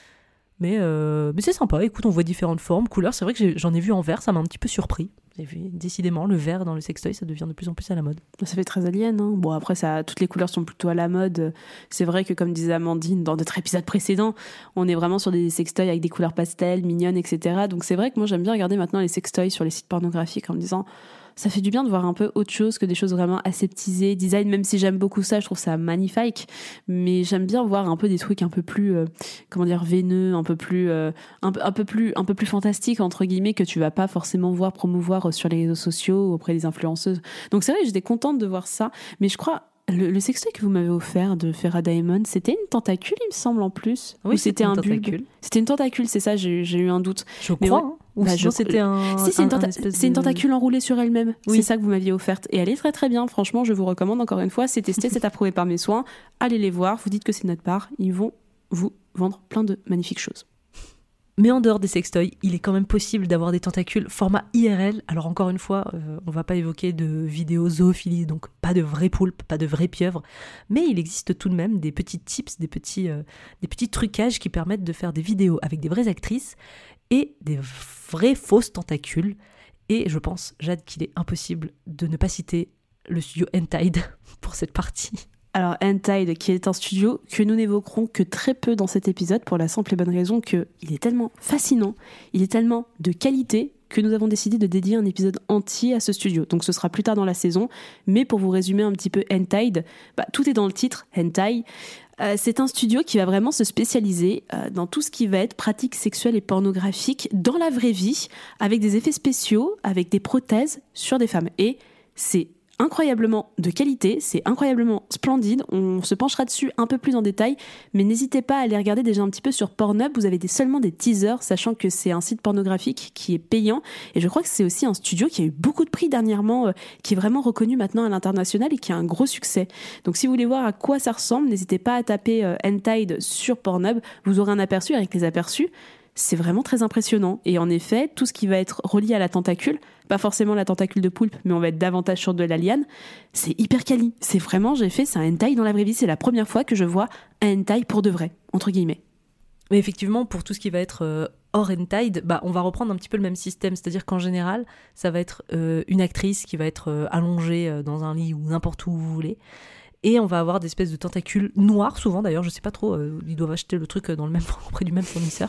Mais, euh, mais c'est sympa. Écoute, on voit différentes formes, couleurs. C'est vrai que j'ai, j'en ai vu en vert, ça m'a un petit peu surpris. J'ai vu, décidément, le vert dans le sextoy, ça devient de plus en plus à la mode. Ça fait très alien, hein. Bon, après, ça, toutes les couleurs sont plutôt à la mode. C'est vrai que, comme disait Amandine dans notre épisode précédent, on est vraiment sur des sextoys avec des couleurs pastel, mignonnes, et cetera. Donc c'est vrai que moi, j'aime bien regarder maintenant les sextoys sur les sites pornographiques en me disant... Ça fait du bien de voir un peu autre chose que des choses vraiment aseptisées, design, même si j'aime beaucoup ça, je trouve ça magnifique, mais j'aime bien voir un peu des trucs un peu plus, euh, comment dire, veineux, un peu plus, euh, un, un peu plus, un peu plus fantastique, entre guillemets, que tu vas pas forcément voir promouvoir sur les réseaux sociaux, auprès des influenceuses. Donc c'est vrai, j'étais contente de voir ça, mais je crois... Le, le sextoy que vous m'avez offert de Farah Damon, c'était une tentacule, il me semble, en plus. Oui, ou c'était un tentacule. bulbe. C'était une tentacule, c'est ça, j'ai, j'ai eu un doute. Je Mais crois, ouais. hein. Ou Bah, sinon je- c'était un... Si, c'est, un- une, tenta- un espèce c'est une de- tentacule enroulée sur elle-même. Oui. C'est ça que vous m'aviez offerte. Et elle est très très bien. Franchement, je vous recommande encore une fois. C'est testé, c'est approuvé par mes soins. Allez les voir. Vous dites que c'est notre part. Ils vont vous vendre plein de magnifiques choses. Mais en dehors des sextoys, il est quand même possible d'avoir des tentacules format I R L. Alors encore une fois, euh, on va pas évoquer de vidéos zoophilie, donc pas de vraies poulpes, pas de vraies pieuvres, mais il existe tout de même des petits tips, des petits, euh, des petits trucages qui permettent de faire des vidéos avec des vraies actrices et des vraies fausses tentacules. Et je pense, Jade, qu'il est impossible de ne pas citer le studio N-Tide pour cette partie. Alors, N-Tide, qui est un studio que nous n'évoquerons que très peu dans cet épisode, pour la simple et bonne raison qu'il est tellement fascinant, il est tellement de qualité, que nous avons décidé de dédier un épisode entier à ce studio. Donc ce sera plus tard dans la saison, mais pour vous résumer un petit peu N-Tide, bah, tout est dans le titre, Hentai. Euh, c'est un studio qui va vraiment se spécialiser euh, dans tout ce qui va être pratique sexuelle et pornographique dans la vraie vie, avec des effets spéciaux, avec des prothèses sur des femmes. Et c'est incroyablement de qualité, c'est incroyablement splendide, on se penchera dessus un peu plus en détail, mais n'hésitez pas à aller regarder déjà un petit peu sur Pornhub, vous avez des, seulement des teasers, sachant que c'est un site pornographique qui est payant, et je crois que c'est aussi un studio qui a eu beaucoup de prix dernièrement, euh, qui est vraiment reconnu maintenant à l'international et qui a un gros succès. Donc si vous voulez voir à quoi ça ressemble, n'hésitez pas à taper euh, N-Tide sur Pornhub, vous aurez un aperçu. Avec les aperçus, c'est vraiment très impressionnant. Et en effet, tout ce qui va être relié à la tentacule, pas forcément la tentacule de poulpe, mais on va être davantage sur de la liane, c'est hyper quali. C'est vraiment, j'ai fait, c'est un hentai dans la vraie vie. C'est la première fois que je vois un hentai pour de vrai, entre guillemets. Mais effectivement, pour tout ce qui va être euh, hors N-Tide, bah, on va reprendre un petit peu le même système. C'est-à-dire qu'en général, ça va être euh, une actrice qui va être euh, allongée euh, dans un lit ou n'importe où vous voulez. Et on va avoir des espèces de tentacules noirs, souvent d'ailleurs, je sais pas trop, euh, ils doivent acheter le truc dans le même, auprès du même fournisseur.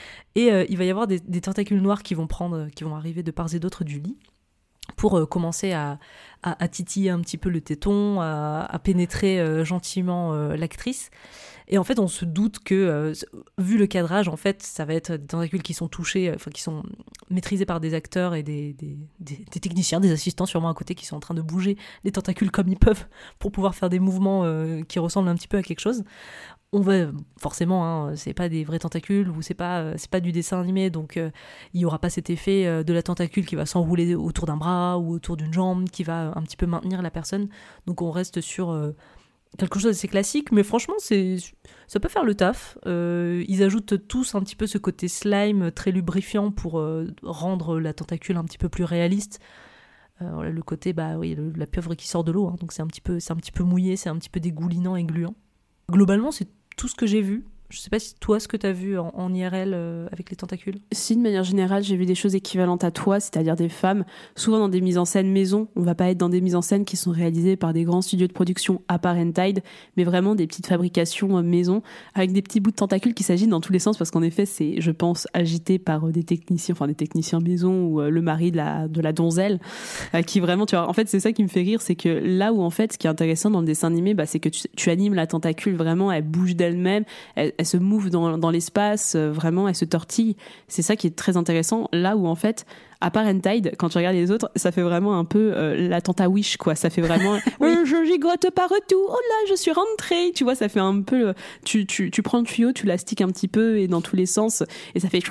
Et euh, il va y avoir des, des tentacules noirs qui vont prendre, qui vont arriver de part et d'autre du lit pour euh, commencer à, à, à titiller un petit peu le téton, à, à pénétrer euh, gentiment euh, l'actrice. Et en fait, on se doute que, euh, vu le cadrage, en fait, ça va être des tentacules qui sont touchés, enfin, qui sont maîtrisés par des acteurs et des, des, des, des techniciens, des assistants sûrement à côté, qui sont en train de bouger les tentacules comme ils peuvent pour pouvoir faire des mouvements euh, qui ressemblent un petit peu à quelque chose. On va forcément, hein, c'est pas des vrais tentacules ou c'est pas, euh, c'est pas du dessin animé, donc euh, il y aura pas cet effet euh, de la tentacule qui va s'enrouler autour d'un bras ou autour d'une jambe, qui va un petit peu maintenir la personne. Donc on reste sur euh, quelque chose d'assez classique, mais franchement, c'est, ça peut faire le taf. Euh, ils ajoutent tous un petit peu ce côté slime très lubrifiant pour euh, rendre la tentacule un petit peu plus réaliste. Euh, le côté, bah oui, le, la pieuvre qui sort de l'eau, hein, donc c'est un petit peu, c'est un petit peu mouillé, c'est un petit peu dégoulinant et gluant. Globalement, c'est tout ce que j'ai vu. Je sais pas si toi, ce que t'as vu en, en I R L euh, avec les tentacules. Si, de manière générale, j'ai vu des choses équivalentes à toi, c'est-à-dire des femmes, souvent dans des mises en scène maison. On va pas être dans des mises en scène qui sont réalisées par des grands studios de production Apparentide, mais vraiment des petites fabrications euh, maison, avec des petits bouts de tentacules qui s'agitent dans tous les sens, parce qu'en effet, c'est, je pense, agité par euh, des techniciens, enfin des techniciens maison ou euh, le mari de la, de la donzelle, euh, qui vraiment, tu vois, en fait, c'est ça qui me fait rire, c'est que là où, en fait, ce qui est intéressant dans le dessin animé, bah, c'est que tu, tu animes la tentacule, vraiment, elle bouge d'elle-même, elle, elle se move dans, dans l'espace, euh, vraiment, elle se tortille. C'est ça qui est très intéressant. Là où, en fait, Apparentide, quand tu regardes les autres, ça fait vraiment un peu euh, la tante à Wish, quoi. Ça fait vraiment, oui. euh, je gigote partout. Oh là, je suis rentrée. Tu vois, ça fait un peu, tu, tu, tu prends le tuyau, tu l'astiques un petit peu et dans tous les sens, et ça fait,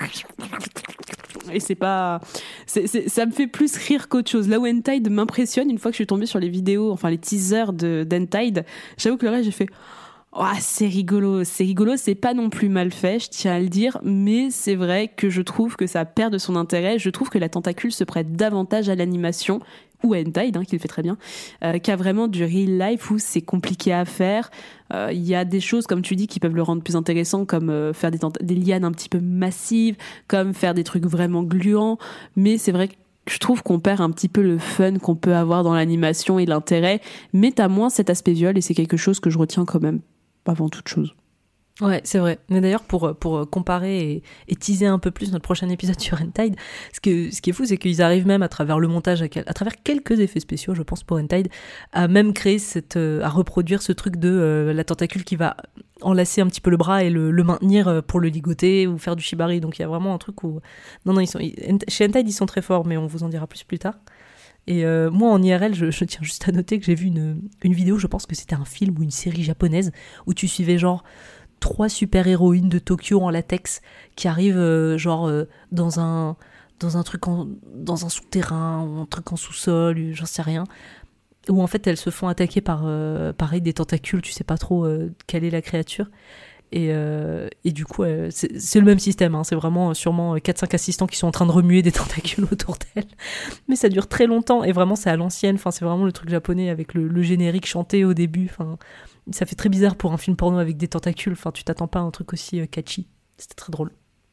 et c'est pas, c'est, c'est, ça me fait plus rire qu'autre chose. Là où Entide m'impressionne, une fois que je suis tombée sur les vidéos, enfin les teasers de d'Entide, j'avoue que le reste, j'ai fait, oh, c'est rigolo, c'est rigolo, c'est pas non plus mal fait, je tiens à le dire, mais c'est vrai que je trouve que ça perd de son intérêt. Je trouve que la tentacule se prête davantage à l'animation, ou à Entide, hein, qui le fait très bien, euh, qu'à vraiment du real life où c'est compliqué à faire. Il euh, y a des choses, comme tu dis, qui peuvent le rendre plus intéressant, comme euh, faire des, tenta- des lianes un petit peu massives, comme faire des trucs vraiment gluants, mais c'est vrai que je trouve qu'on perd un petit peu le fun qu'on peut avoir dans l'animation et l'intérêt, mais t'as moins cet aspect viol, et c'est quelque chose que je retiens quand même avant toute chose. Ouais, c'est vrai. Mais d'ailleurs, pour, pour comparer et, et teaser un peu plus notre prochain épisode sur Entide, ce, que, ce qui est fou, c'est qu'ils arrivent même à travers le montage, à, à travers quelques effets spéciaux, je pense, pour Entide, à même créer cette, à reproduire ce truc de euh, la tentacule qui va enlacer un petit peu le bras et le, le maintenir pour le ligoter ou faire du shibari. Donc il y a vraiment un truc où... Non, non, ils sont... chez Entide, ils sont très forts, mais on vous en dira plus plus tard. Et euh, moi, en I R L, je, je tiens juste à noter que j'ai vu une, une vidéo, je pense que c'était un film ou une série japonaise, où tu suivais genre trois super-héroïnes de Tokyo en latex qui arrivent euh, genre euh, dans un dans un truc en, dans un souterrain ou un truc en sous-sol, j'en sais rien, où en fait elles se font attaquer par euh, pareil des tentacules, tu sais pas trop euh, quelle est la créature. Et, euh, et du coup, euh, c'est, c'est le même système, hein, c'est vraiment euh, sûrement quatre cinq assistants qui sont en train de remuer des tentacules autour d'elle. Mais ça dure très longtemps, et vraiment c'est à l'ancienne, enfin, c'est vraiment le truc japonais avec le, le générique chanté au début. Enfin, ça fait très bizarre pour un film porno avec des tentacules, enfin, tu t'attends pas à un truc aussi euh, catchy. C'était très drôle.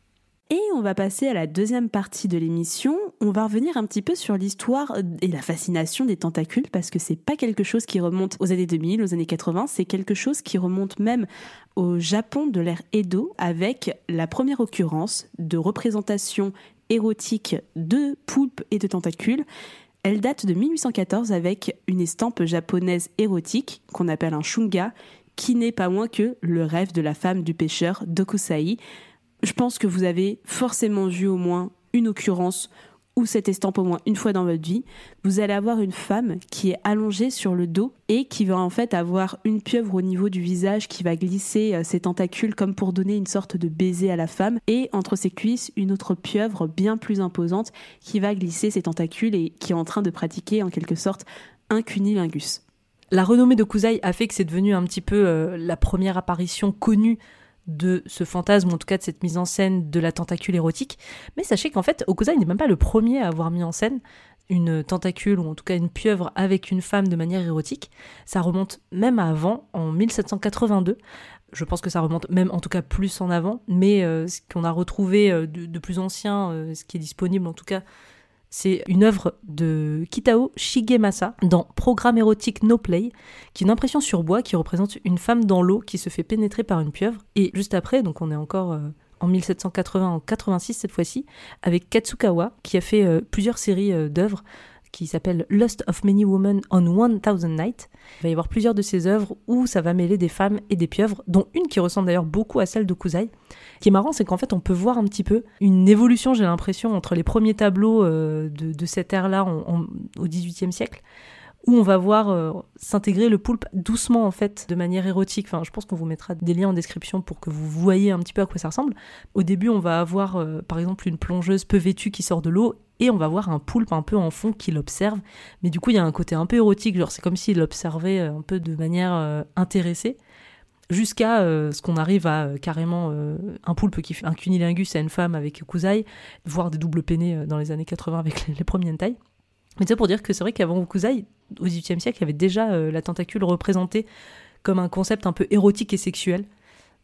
Et on va passer à la deuxième partie de l'émission. On va revenir un petit peu sur l'histoire et la fascination des tentacules, parce que c'est pas quelque chose qui remonte aux années deux mille, aux années quatre-vingts, c'est quelque chose qui remonte même au Japon de l'ère Edo, avec la première occurrence de représentation érotique de poulpes et de tentacules. Elle date de mille huit cent quatorze avec une estampe japonaise érotique qu'on appelle un shunga, qui n'est pas moins que le rêve de la femme du pêcheur Dokusai. Je pense que vous avez forcément vu au moins une occurrence ou cette estampe au moins une fois dans votre vie. Vous allez avoir une femme qui est allongée sur le dos et qui va en fait avoir une pieuvre au niveau du visage qui va glisser ses tentacules comme pour donner une sorte de baiser à la femme, et entre ses cuisses une autre pieuvre bien plus imposante qui va glisser ses tentacules et qui est en train de pratiquer en quelque sorte un cunnilingus. La renommée de Kusai a fait que c'est devenu un petit peu euh, la première apparition connue de ce fantasme, ou en tout cas de cette mise en scène de la tentacule érotique. Mais sachez qu'en fait, Hokusai n'est même pas le premier à avoir mis en scène une tentacule, ou en tout cas une pieuvre avec une femme de manière érotique. Ça remonte même à avant, en mille sept cent quatre-vingt-deux. Je pense que ça remonte même en tout cas plus en avant, mais euh, ce qu'on a retrouvé euh, de, de plus ancien, euh, ce qui est disponible en tout cas, c'est une œuvre de Kitao Shigemasa dans Programme érotique No Play, qui est une impression sur bois qui représente une femme dans l'eau qui se fait pénétrer par une pieuvre. Et juste après, donc on est encore euh, en mille sept cent quatre-vingts, en quatre-vingt-six cette fois-ci, avec Katsukawa, qui a fait euh, plusieurs séries euh, d'œuvres qui s'appelle Lust of Many Women on one thousand Nights. Il va y avoir plusieurs de ces œuvres où ça va mêler des femmes et des pieuvres, dont une qui ressemble d'ailleurs beaucoup à celle de Kusai. Ce qui est marrant, c'est qu'en fait, on peut voir un petit peu une évolution, j'ai l'impression, entre les premiers tableaux euh, de, de cette ère-là en, en, au dix-huitième siècle, où on va voir euh, s'intégrer le poulpe doucement, en fait, de manière érotique. Enfin, je pense qu'on vous mettra des liens en description pour que vous voyez un petit peu à quoi ça ressemble. Au début, on va avoir, euh, par exemple, une plongeuse peu vêtue qui sort de l'eau, et on va voir un poulpe un peu en fond qui l'observe. Mais du coup, il y a un côté un peu érotique, genre c'est comme s'il l'observait un peu de manière euh, intéressée, jusqu'à euh, ce qu'on arrive à euh, carrément euh, un poulpe qui fait un cunnilingus à une femme avec Kusai, voire des doubles peinés euh, dans les années quatre-vingts avec les, les premiers hentai. Mais c'est pour dire que c'est vrai qu'avant Kusai, au dix-huitième siècle, il y avait déjà euh, la tentacule représentée comme un concept un peu érotique et sexuel.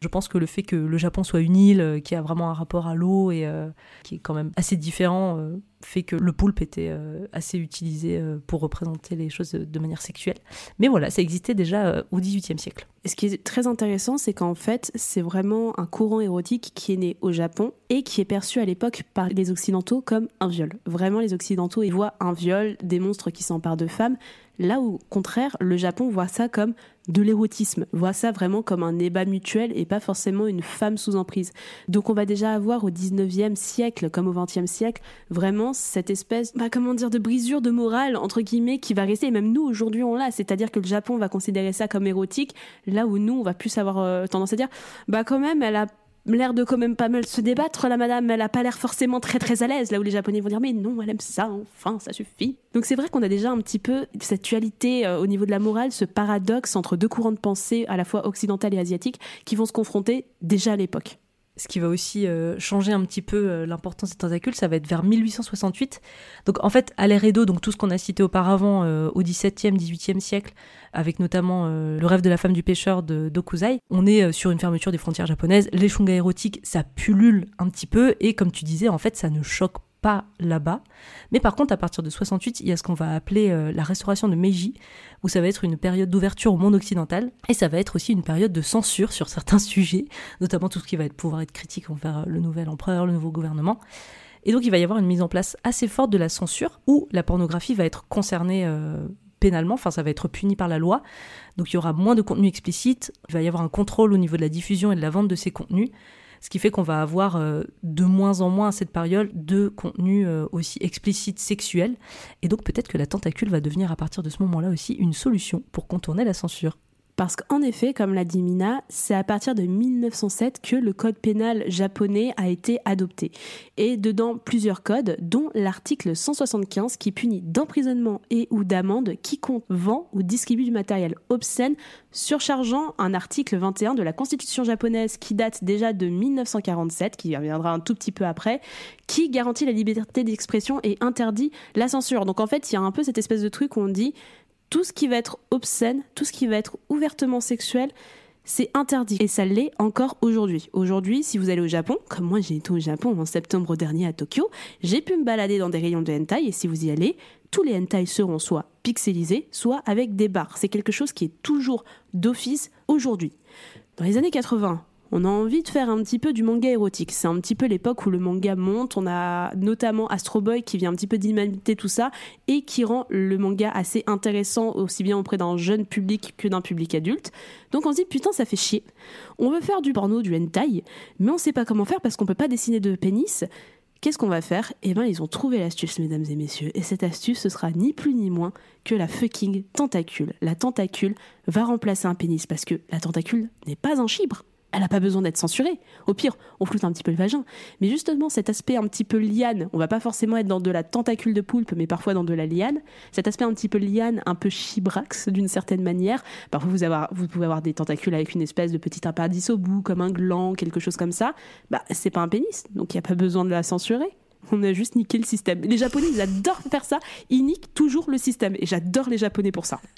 Je pense que le fait que le Japon soit une île euh, qui a vraiment un rapport à l'eau et euh, qui est quand même assez différent euh, fait que le poulpe était euh, assez utilisé euh, pour représenter les choses de, de manière sexuelle. Mais voilà, ça existait déjà euh, au dix-huitième siècle. Et ce qui est très intéressant, c'est qu'en fait, c'est vraiment un courant érotique qui est né au Japon et qui est perçu à l'époque par les Occidentaux comme un viol. Vraiment, les Occidentaux, ils voient un viol, des monstres qui s'emparent de femmes. Là où, au contraire, le Japon voit ça comme de l'érotisme, voit ça vraiment comme un ébat mutuel et pas forcément une femme sous emprise. Donc on va déjà avoir au dix-neuvième siècle, comme au vingtième siècle, vraiment cette espèce, bah, comment dire, de brisure de morale, entre guillemets, qui va rester, et même nous, aujourd'hui, on l'a. C'est-à-dire que le Japon va considérer ça comme érotique, là où nous, on va plus avoir euh, tendance à dire, bah quand même, elle a l'air de quand même pas mal se débattre, la madame, elle a pas l'air forcément très très à l'aise, là où les Japonais vont dire mais non, elle aime ça, enfin, ça suffit. Donc c'est vrai qu'on a déjà un petit peu cette dualité euh, au niveau de la morale, ce paradoxe entre deux courants de pensée à la fois occidentale et asiatique qui vont se confronter déjà à l'époque. Ce qui va aussi euh, changer un petit peu euh, l'importance des tentacules, ça va être vers mille huit cent soixante-huit. Donc en fait, à l'ère Edo, donc tout ce qu'on a cité auparavant euh, au dix-septième, dix-huitième siècle, avec notamment euh, le rêve de la femme du pêcheur de d'Okuzai, on est euh, sur une fermeture des frontières japonaises. Les shunga érotiques, ça pullule un petit peu, et comme tu disais, en fait, ça ne choque pas là-bas. Mais par contre, à partir de soixante-huit, il y a ce qu'on va appeler euh, la restauration de Meiji, où ça va être une période d'ouverture au monde occidental, et ça va être aussi une période de censure sur certains sujets, notamment tout ce qui va être, pouvoir être critique envers le nouvel empereur, le nouveau gouvernement. Et donc il va y avoir une mise en place assez forte de la censure, où la pornographie va être concernée euh, pénalement, enfin ça va être puni par la loi, donc il y aura moins de contenu explicite, il va y avoir un contrôle au niveau de la diffusion et de la vente de ces contenus, ce qui fait qu'on va avoir euh, de moins en moins à cette période de contenu euh, aussi explicite sexuel. Et donc peut-être que la tentacule va devenir à partir de ce moment-là aussi une solution pour contourner la censure. Parce qu'en effet, comme l'a dit Mina, c'est à partir de mille neuf cent sept que le code pénal japonais a été adopté. Et dedans, plusieurs codes, dont l'article cent soixante-quinze qui punit d'emprisonnement et ou d'amende quiconque vend ou distribue du matériel obscène, surchargeant un article vingt et un de la Constitution japonaise qui date déjà de mille neuf cent quarante-sept, qui reviendra un tout petit peu après, qui garantit la liberté d'expression et interdit la censure. Donc en fait, il y a un peu cette espèce de truc où on dit tout ce qui va être obscène, tout ce qui va être ouvertement sexuel, c'est interdit. Et ça l'est encore aujourd'hui. Aujourd'hui, si vous allez au Japon, comme moi j'ai été au Japon en septembre dernier à Tokyo, j'ai pu me balader dans des rayons de hentai, et si vous y allez, tous les hentai seront soit pixelisés, soit avec des barres. C'est quelque chose qui est toujours d'office aujourd'hui. Dans les années quatre-vingts, on a envie de faire un petit peu du manga érotique. C'est un petit peu l'époque où le manga monte. On a notamment Astro Boy qui vient un petit peu dynamiter tout ça et qui rend le manga assez intéressant aussi bien auprès d'un jeune public que d'un public adulte. Donc on se dit putain, ça fait chier. On veut faire du porno, du hentai, mais on sait pas comment faire parce qu'on peut pas dessiner de pénis. Qu'est-ce qu'on va faire ? Eh ben, ils ont trouvé l'astuce, mesdames et messieurs. Et cette astuce, ce sera ni plus ni moins que la fucking tentacule. La tentacule va remplacer un pénis parce que la tentacule n'est pas un chibre. Elle n'a pas besoin d'être censurée. Au pire, on floute un petit peu le vagin. Mais justement, cet aspect un petit peu liane, on va pas forcément être dans de la tentacule de poulpe, mais parfois dans de la liane. Cet aspect un petit peu liane, un peu chibrax d'une certaine manière. Parfois, vous, avoir, vous pouvez avoir des tentacules avec une espèce de petit appendice au bout, comme un gland, quelque chose comme ça. Bah, c'est pas un pénis, donc il n'y a pas besoin de la censurer. On a juste niqué le système. Les Japonais, ils adorent faire ça. Ils niquent toujours le système. Et j'adore les Japonais pour ça.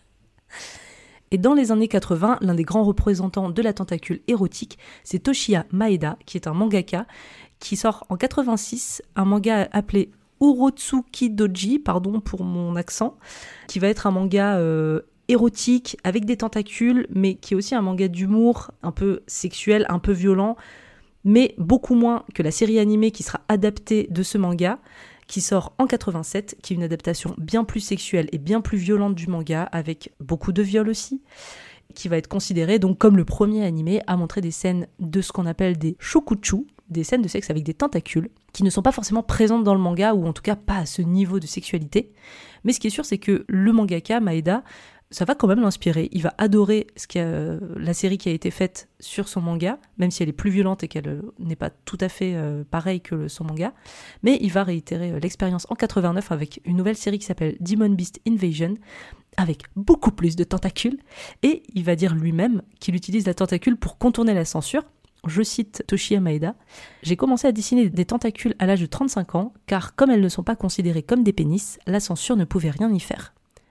Et dans les années quatre-vingts, l'un des grands représentants de la tentacule érotique, c'est Toshiya Maeda, qui est un mangaka, qui sort en quatre-vingt-six un manga appelé Urotsuki Doji, pardon pour mon accent, qui va être un manga euh, érotique avec des tentacules, mais qui est aussi un manga d'humour, un peu sexuel, un peu violent, mais beaucoup moins que la série animée qui sera adaptée de ce manga, qui sort en quatre-vingt-sept, qui est une adaptation bien plus sexuelle et bien plus violente du manga, avec beaucoup de viols aussi, qui va être considéré donc comme le premier animé à montrer des scènes de ce qu'on appelle des shokuchu, des scènes de sexe avec des tentacules, qui ne sont pas forcément présentes dans le manga, ou en tout cas pas à ce niveau de sexualité. Mais ce qui est sûr, c'est que le mangaka, Maeda, ça va quand même l'inspirer. Il va adorer ce qui a, la série qui a été faite sur son manga, même si elle est plus violente et qu'elle n'est pas tout à fait euh, pareille que le, son manga. Mais il va réitérer euh, l'expérience en quatre-vingt-neuf avec une nouvelle série qui s'appelle Demon Beast Invasion, avec beaucoup plus de tentacules. Et il va dire lui-même qu'il utilise la tentacule pour contourner la censure. Je cite Toshiya Maeda, « J'ai commencé à dessiner des tentacules à l'âge de trente-cinq ans, car comme elles ne sont pas considérées comme des pénis, la censure ne pouvait rien y faire. »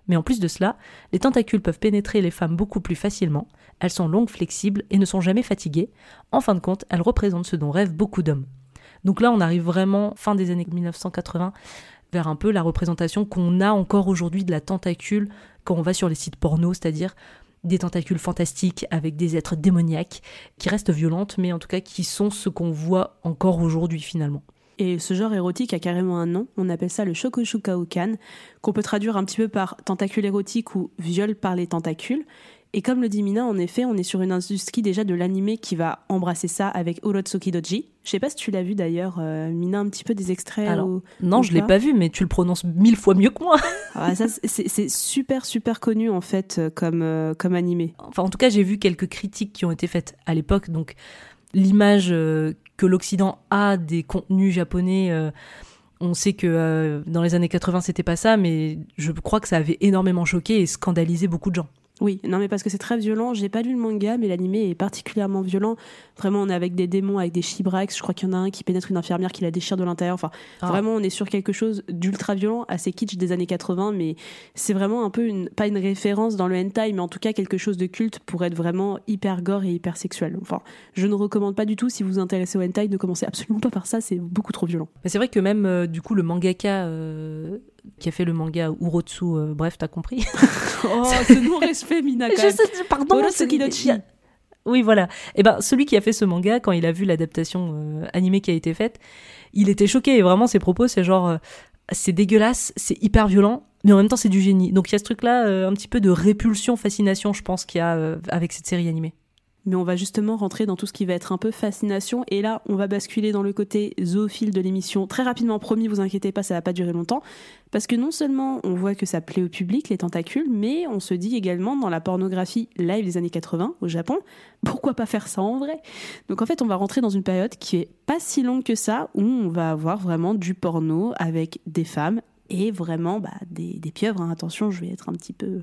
Mais en plus de cela, les tentacules peuvent pénétrer les femmes beaucoup plus facilement, elles sont longues, flexibles et ne sont jamais fatiguées. En fin de compte, elles représentent ce dont rêvent beaucoup d'hommes. Donc là, on arrive vraiment, fin des années dix-neuf cent quatre-vingts, vers un peu la représentation qu'on a encore aujourd'hui de la tentacule quand on va sur les sites porno, c'est-à-dire des tentacules fantastiques avec des êtres démoniaques qui restent violentes, mais en tout cas qui sont ce qu'on voit encore aujourd'hui finalement. Et ce genre érotique a carrément un nom, on appelle ça le Shokoshukaokan, qu'on peut traduire un petit peu par tentacule érotique ou viol par les tentacules. Et comme le dit Mina, en effet, on est sur une industrie déjà de l'animé qui va embrasser ça avec Urotsuki Doji. Je sais pas si tu l'as vu d'ailleurs, euh, Mina, un petit peu des extraits. Alors, ou, non, ou je l'ai pas vu, mais tu le prononces mille fois mieux que moi. Ah, ça, c'est, c'est super, super connu en fait comme, euh, comme animé. Enfin, en tout cas, j'ai vu quelques critiques qui ont été faites à l'époque. Donc, l'image euh, que l'Occident a des contenus japonais... Euh, On sait que euh, dans les années quatre-vingts, c'était pas ça, mais je crois que ça avait énormément choqué et scandalisé beaucoup de gens. Oui, non mais parce que c'est très violent. J'ai pas lu le manga, mais l'animé est particulièrement violent. Vraiment, on est avec des démons, avec des chibrax. Je crois qu'il y en a un qui pénètre une infirmière, qui la déchire de l'intérieur. Enfin, ah. Vraiment, on est sur quelque chose d'ultra violent, assez kitsch des années quatre-vingts, mais c'est vraiment un peu une, pas une référence dans le hentai, mais en tout cas quelque chose de culte pour être vraiment hyper gore et hyper sexuel. Enfin, je ne recommande pas du tout, si vous vous intéressez au hentai, ne commencez absolument pas par ça, c'est beaucoup trop violent. Mais c'est vrai que même, euh, du coup, le mangaka euh, qui a fait le manga Urotsu, euh, bref, t'as compris. Oh, ce non-respect, Mina, quand Je même. sais, pardon. Urotsuki Doji. Oui, voilà. Et ben, celui qui a fait ce manga, quand il a vu l'adaptation euh, animée qui a été faite, il était choqué. Et vraiment, ses propos, c'est genre, euh, c'est dégueulasse, c'est hyper violent, mais en même temps, c'est du génie. Donc, il y a ce truc-là, euh, un petit peu de répulsion, fascination, je pense, qu'il y a euh, avec cette série animée. Mais on va justement rentrer dans tout ce qui va être un peu fascination. Et là, on va basculer dans le côté zoophile de l'émission. Très rapidement, promis, vous inquiétez pas, ça va pas durer longtemps. Parce que non seulement on voit que ça plaît au public, les tentacules, mais on se dit également dans la pornographie live des années quatre-vingts au Japon, pourquoi pas faire ça en vrai ? Donc en fait, on va rentrer dans une période qui est pas si longue que ça, où on va avoir vraiment du porno avec des femmes et vraiment bah, des, des pieuvres. Hein. Attention, je vais être un petit peu...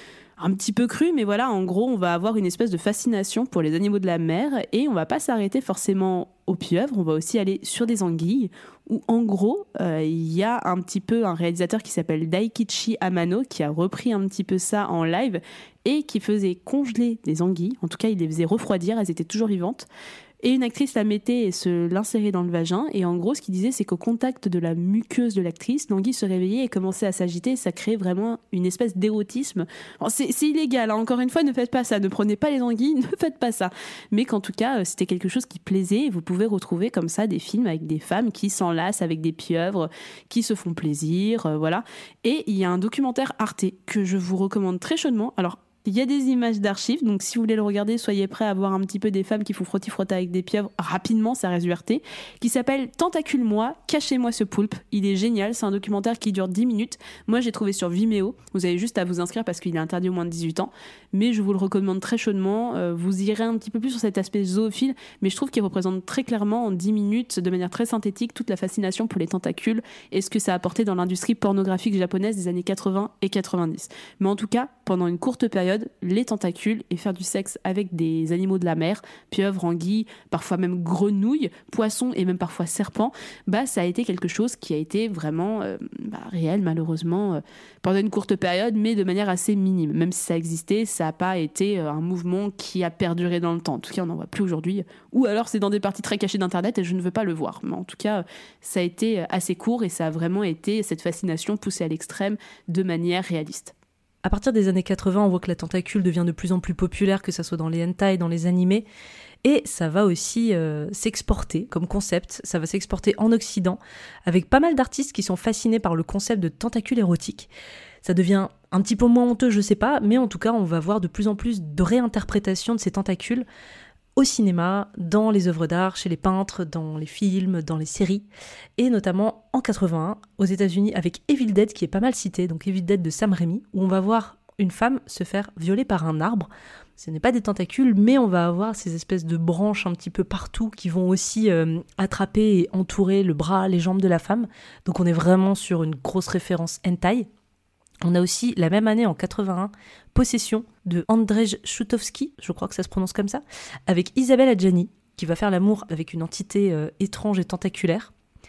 un petit peu cru, mais voilà, en gros, on va avoir une espèce de fascination pour les animaux de la mer et on va pas s'arrêter forcément aux pieuvres, on va aussi aller sur des anguilles où, en gros, il euh, y a un petit peu un réalisateur qui s'appelle Daikichi Amano qui a repris un petit peu ça en live et qui faisait congeler des anguilles, en tout cas, il les faisait refroidir, elles étaient toujours vivantes. Et une actrice la mettait et se l'insérait dans le vagin. Et en gros, ce qu'il disait, c'est qu'au contact de la muqueuse de l'actrice, l'anguille se réveillait et commençait à s'agiter. Et ça créait vraiment une espèce d'érotisme. Alors, c'est, c'est illégal, hein. Encore une fois, ne faites pas ça. Ne prenez pas les anguilles, ne faites pas ça. Mais qu'en tout cas, c'était quelque chose qui plaisait. Et vous pouvez retrouver comme ça des films avec des femmes qui s'enlacent avec des pieuvres, qui se font plaisir, euh, voilà. Et il y a un documentaire Arte que je vous recommande très chaudement. Alors, il y a des images d'archives, donc si vous voulez le regarder, soyez prêts à voir un petit peu des femmes qui font frotti-frotta avec des pieuvres rapidement, ça reste du R T, qui s'appelle Tentacule-moi, cachez-moi ce poulpe. Il est génial, c'est un documentaire qui dure dix minutes. Moi, j'ai trouvé sur Vimeo, vous avez juste à vous inscrire parce qu'il est interdit aux moins de dix-huit ans, mais je vous le recommande très chaudement. Euh, vous irez un petit peu plus sur cet aspect zoophile, mais je trouve qu'il représente très clairement en dix minutes, de manière très synthétique, toute la fascination pour les tentacules et ce que ça a apporté dans l'industrie pornographique japonaise des années quatre-vingts et quatre-vingt-dix. Mais en tout cas, pendant une courte période, les tentacules et faire du sexe avec des animaux de la mer, pieuvres, anguilles, parfois même grenouilles, poissons et même parfois serpents, bah ça a été quelque chose qui a été vraiment euh, bah, réel malheureusement euh, pendant une courte période, mais de manière assez minime. Même si ça existait, ça n'a pas été euh, un mouvement qui a perduré dans le temps. En tout cas, on n'en voit plus aujourd'hui. Ou alors c'est dans des parties très cachées d'internet et je ne veux pas le voir. Mais en tout cas, ça a été assez court et ça a vraiment été cette fascination poussée à l'extrême de manière réaliste. À partir des années quatre-vingts, on voit que la tentacule devient de plus en plus populaire, que ça soit dans les hentai, dans les animés, et ça va aussi euh, s'exporter comme concept, ça va s'exporter en Occident, avec pas mal d'artistes qui sont fascinés par le concept de tentacule érotique. Ça devient un petit peu moins honteux, je sais pas, mais en tout cas, on va voir de plus en plus de réinterprétations de ces tentacules au cinéma, dans les œuvres d'art, chez les peintres, dans les films, dans les séries, et notamment en quatre-vingt-un, aux États-Unis, avec Evil Dead, qui est pas mal cité, donc Evil Dead de Sam Raimi, où on va voir une femme se faire violer par un arbre. Ce n'est pas des tentacules, mais on va avoir ces espèces de branches un petit peu partout qui vont aussi euh, attraper et entourer le bras, les jambes de la femme. Donc on est vraiment sur une grosse référence hentai. On a aussi, la même année, en quatre-vingt-un, Possession de Andrzej Chutowski, je crois que ça se prononce comme ça, avec Isabelle Adjani, qui va faire l'amour avec une entité euh, étrange et tentaculaire.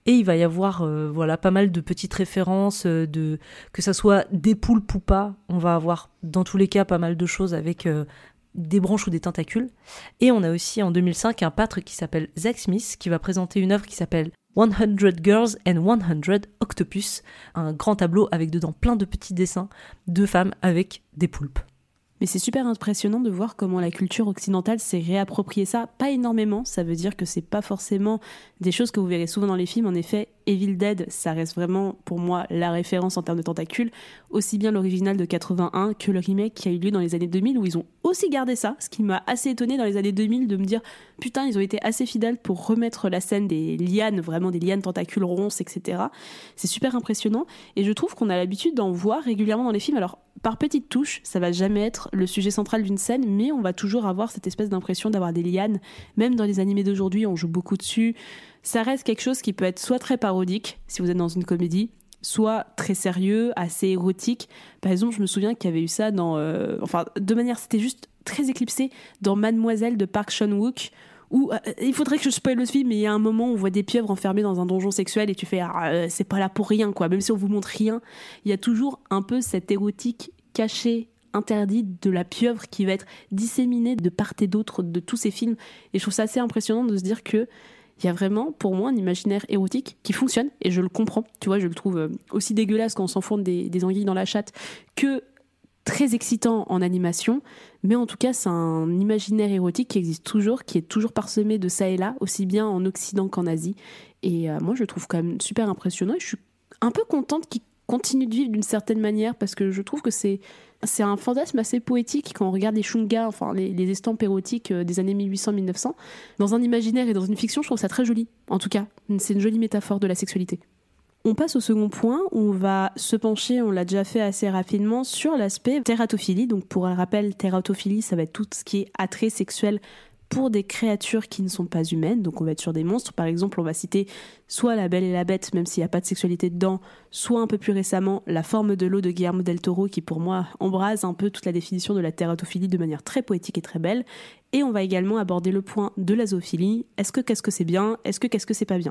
Et il va y avoir euh, voilà, pas mal de petites références, euh, de, que ça soit des poulpes ou pas. On va avoir dans tous les cas pas mal de choses avec euh, des branches ou des tentacules. Et on a aussi en deux mille cinq un peintre qui s'appelle Zach Smith qui va présenter une œuvre qui s'appelle one hundred Girls and one hundred Octopus, un grand tableau avec dedans plein de petits dessins de femmes avec des poulpes. Mais c'est super impressionnant de voir comment la culture occidentale s'est réappropriée ça. Pas énormément, ça veut dire que c'est pas forcément des choses que vous verrez souvent dans les films. En effet, Evil Dead, ça reste vraiment pour moi la référence en termes de tentacules, aussi bien l'original de quatre-vingt-un que le remake qui a eu lieu dans les années deux mille où ils ont aussi gardé ça, ce qui m'a assez étonné dans les années deux mille de me dire putain, ils ont été assez fidèles pour remettre la scène des lianes, vraiment des lianes tentacules ronces, et cetera. C'est super impressionnant et je trouve qu'on a l'habitude d'en voir régulièrement dans les films. Alors par petites touches, ça va jamais être le sujet central d'une scène, mais on va toujours avoir cette espèce d'impression d'avoir des lianes. Même dans les animés d'aujourd'hui, on joue beaucoup dessus. Ça reste quelque chose qui peut être soit très parodique, si vous êtes dans une comédie, soit très sérieux, assez érotique. Par exemple, je me souviens qu'il y avait eu ça dans... Euh, enfin, de manière, c'était juste très éclipsé dans Mademoiselle de Park Chan-wook, où euh, il faudrait que je spoil le film, mais il y a un moment où on voit des pieuvres enfermées dans un donjon sexuel et tu fais ah, euh, c'est pas là pour rien, quoi. Même si on vous montre rien, il y a toujours un peu cette érotique cachée, interdite de la pieuvre qui va être disséminée de part et d'autre de tous ces films. Et je trouve ça assez impressionnant de se dire que il y a vraiment, pour moi, un imaginaire érotique qui fonctionne, et je le comprends. Tu vois, je le trouve aussi dégueulasse quand on s'enfourne des, des anguilles dans la chatte que très excitant en animation, mais en tout cas, c'est un imaginaire érotique qui existe toujours, qui est toujours parsemé de ça et là, aussi bien en Occident qu'en Asie. Et euh, moi, je le trouve quand même super impressionnant, et je suis un peu contente qu'il continue de vivre d'une certaine manière, parce que je trouve que c'est c'est un fantasme assez poétique quand on regarde les shungas, enfin les, les estampes érotiques des années mille huit cents mille neuf cents. Dans un imaginaire et dans une fiction, je trouve ça très joli. En tout cas, c'est une jolie métaphore de la sexualité. On passe au second point, où on va se pencher, on l'a déjà fait assez rapidement, sur l'aspect tératophilie. Donc pour un rappel, tératophilie, ça va être tout ce qui est attrait sexuel pour des créatures qui ne sont pas humaines, donc on va être sur des monstres. Par exemple, on va citer soit La Belle et la Bête, même s'il n'y a pas de sexualité dedans, soit un peu plus récemment La Forme de l'eau de Guillermo del Toro, qui pour moi embrase un peu toute la définition de la tératophilie de manière très poétique et très belle. Et on va également aborder le point de la zoophilie. Est-ce que qu'est-ce que c'est bien ? Est-ce que qu'est-ce que c'est pas bien ?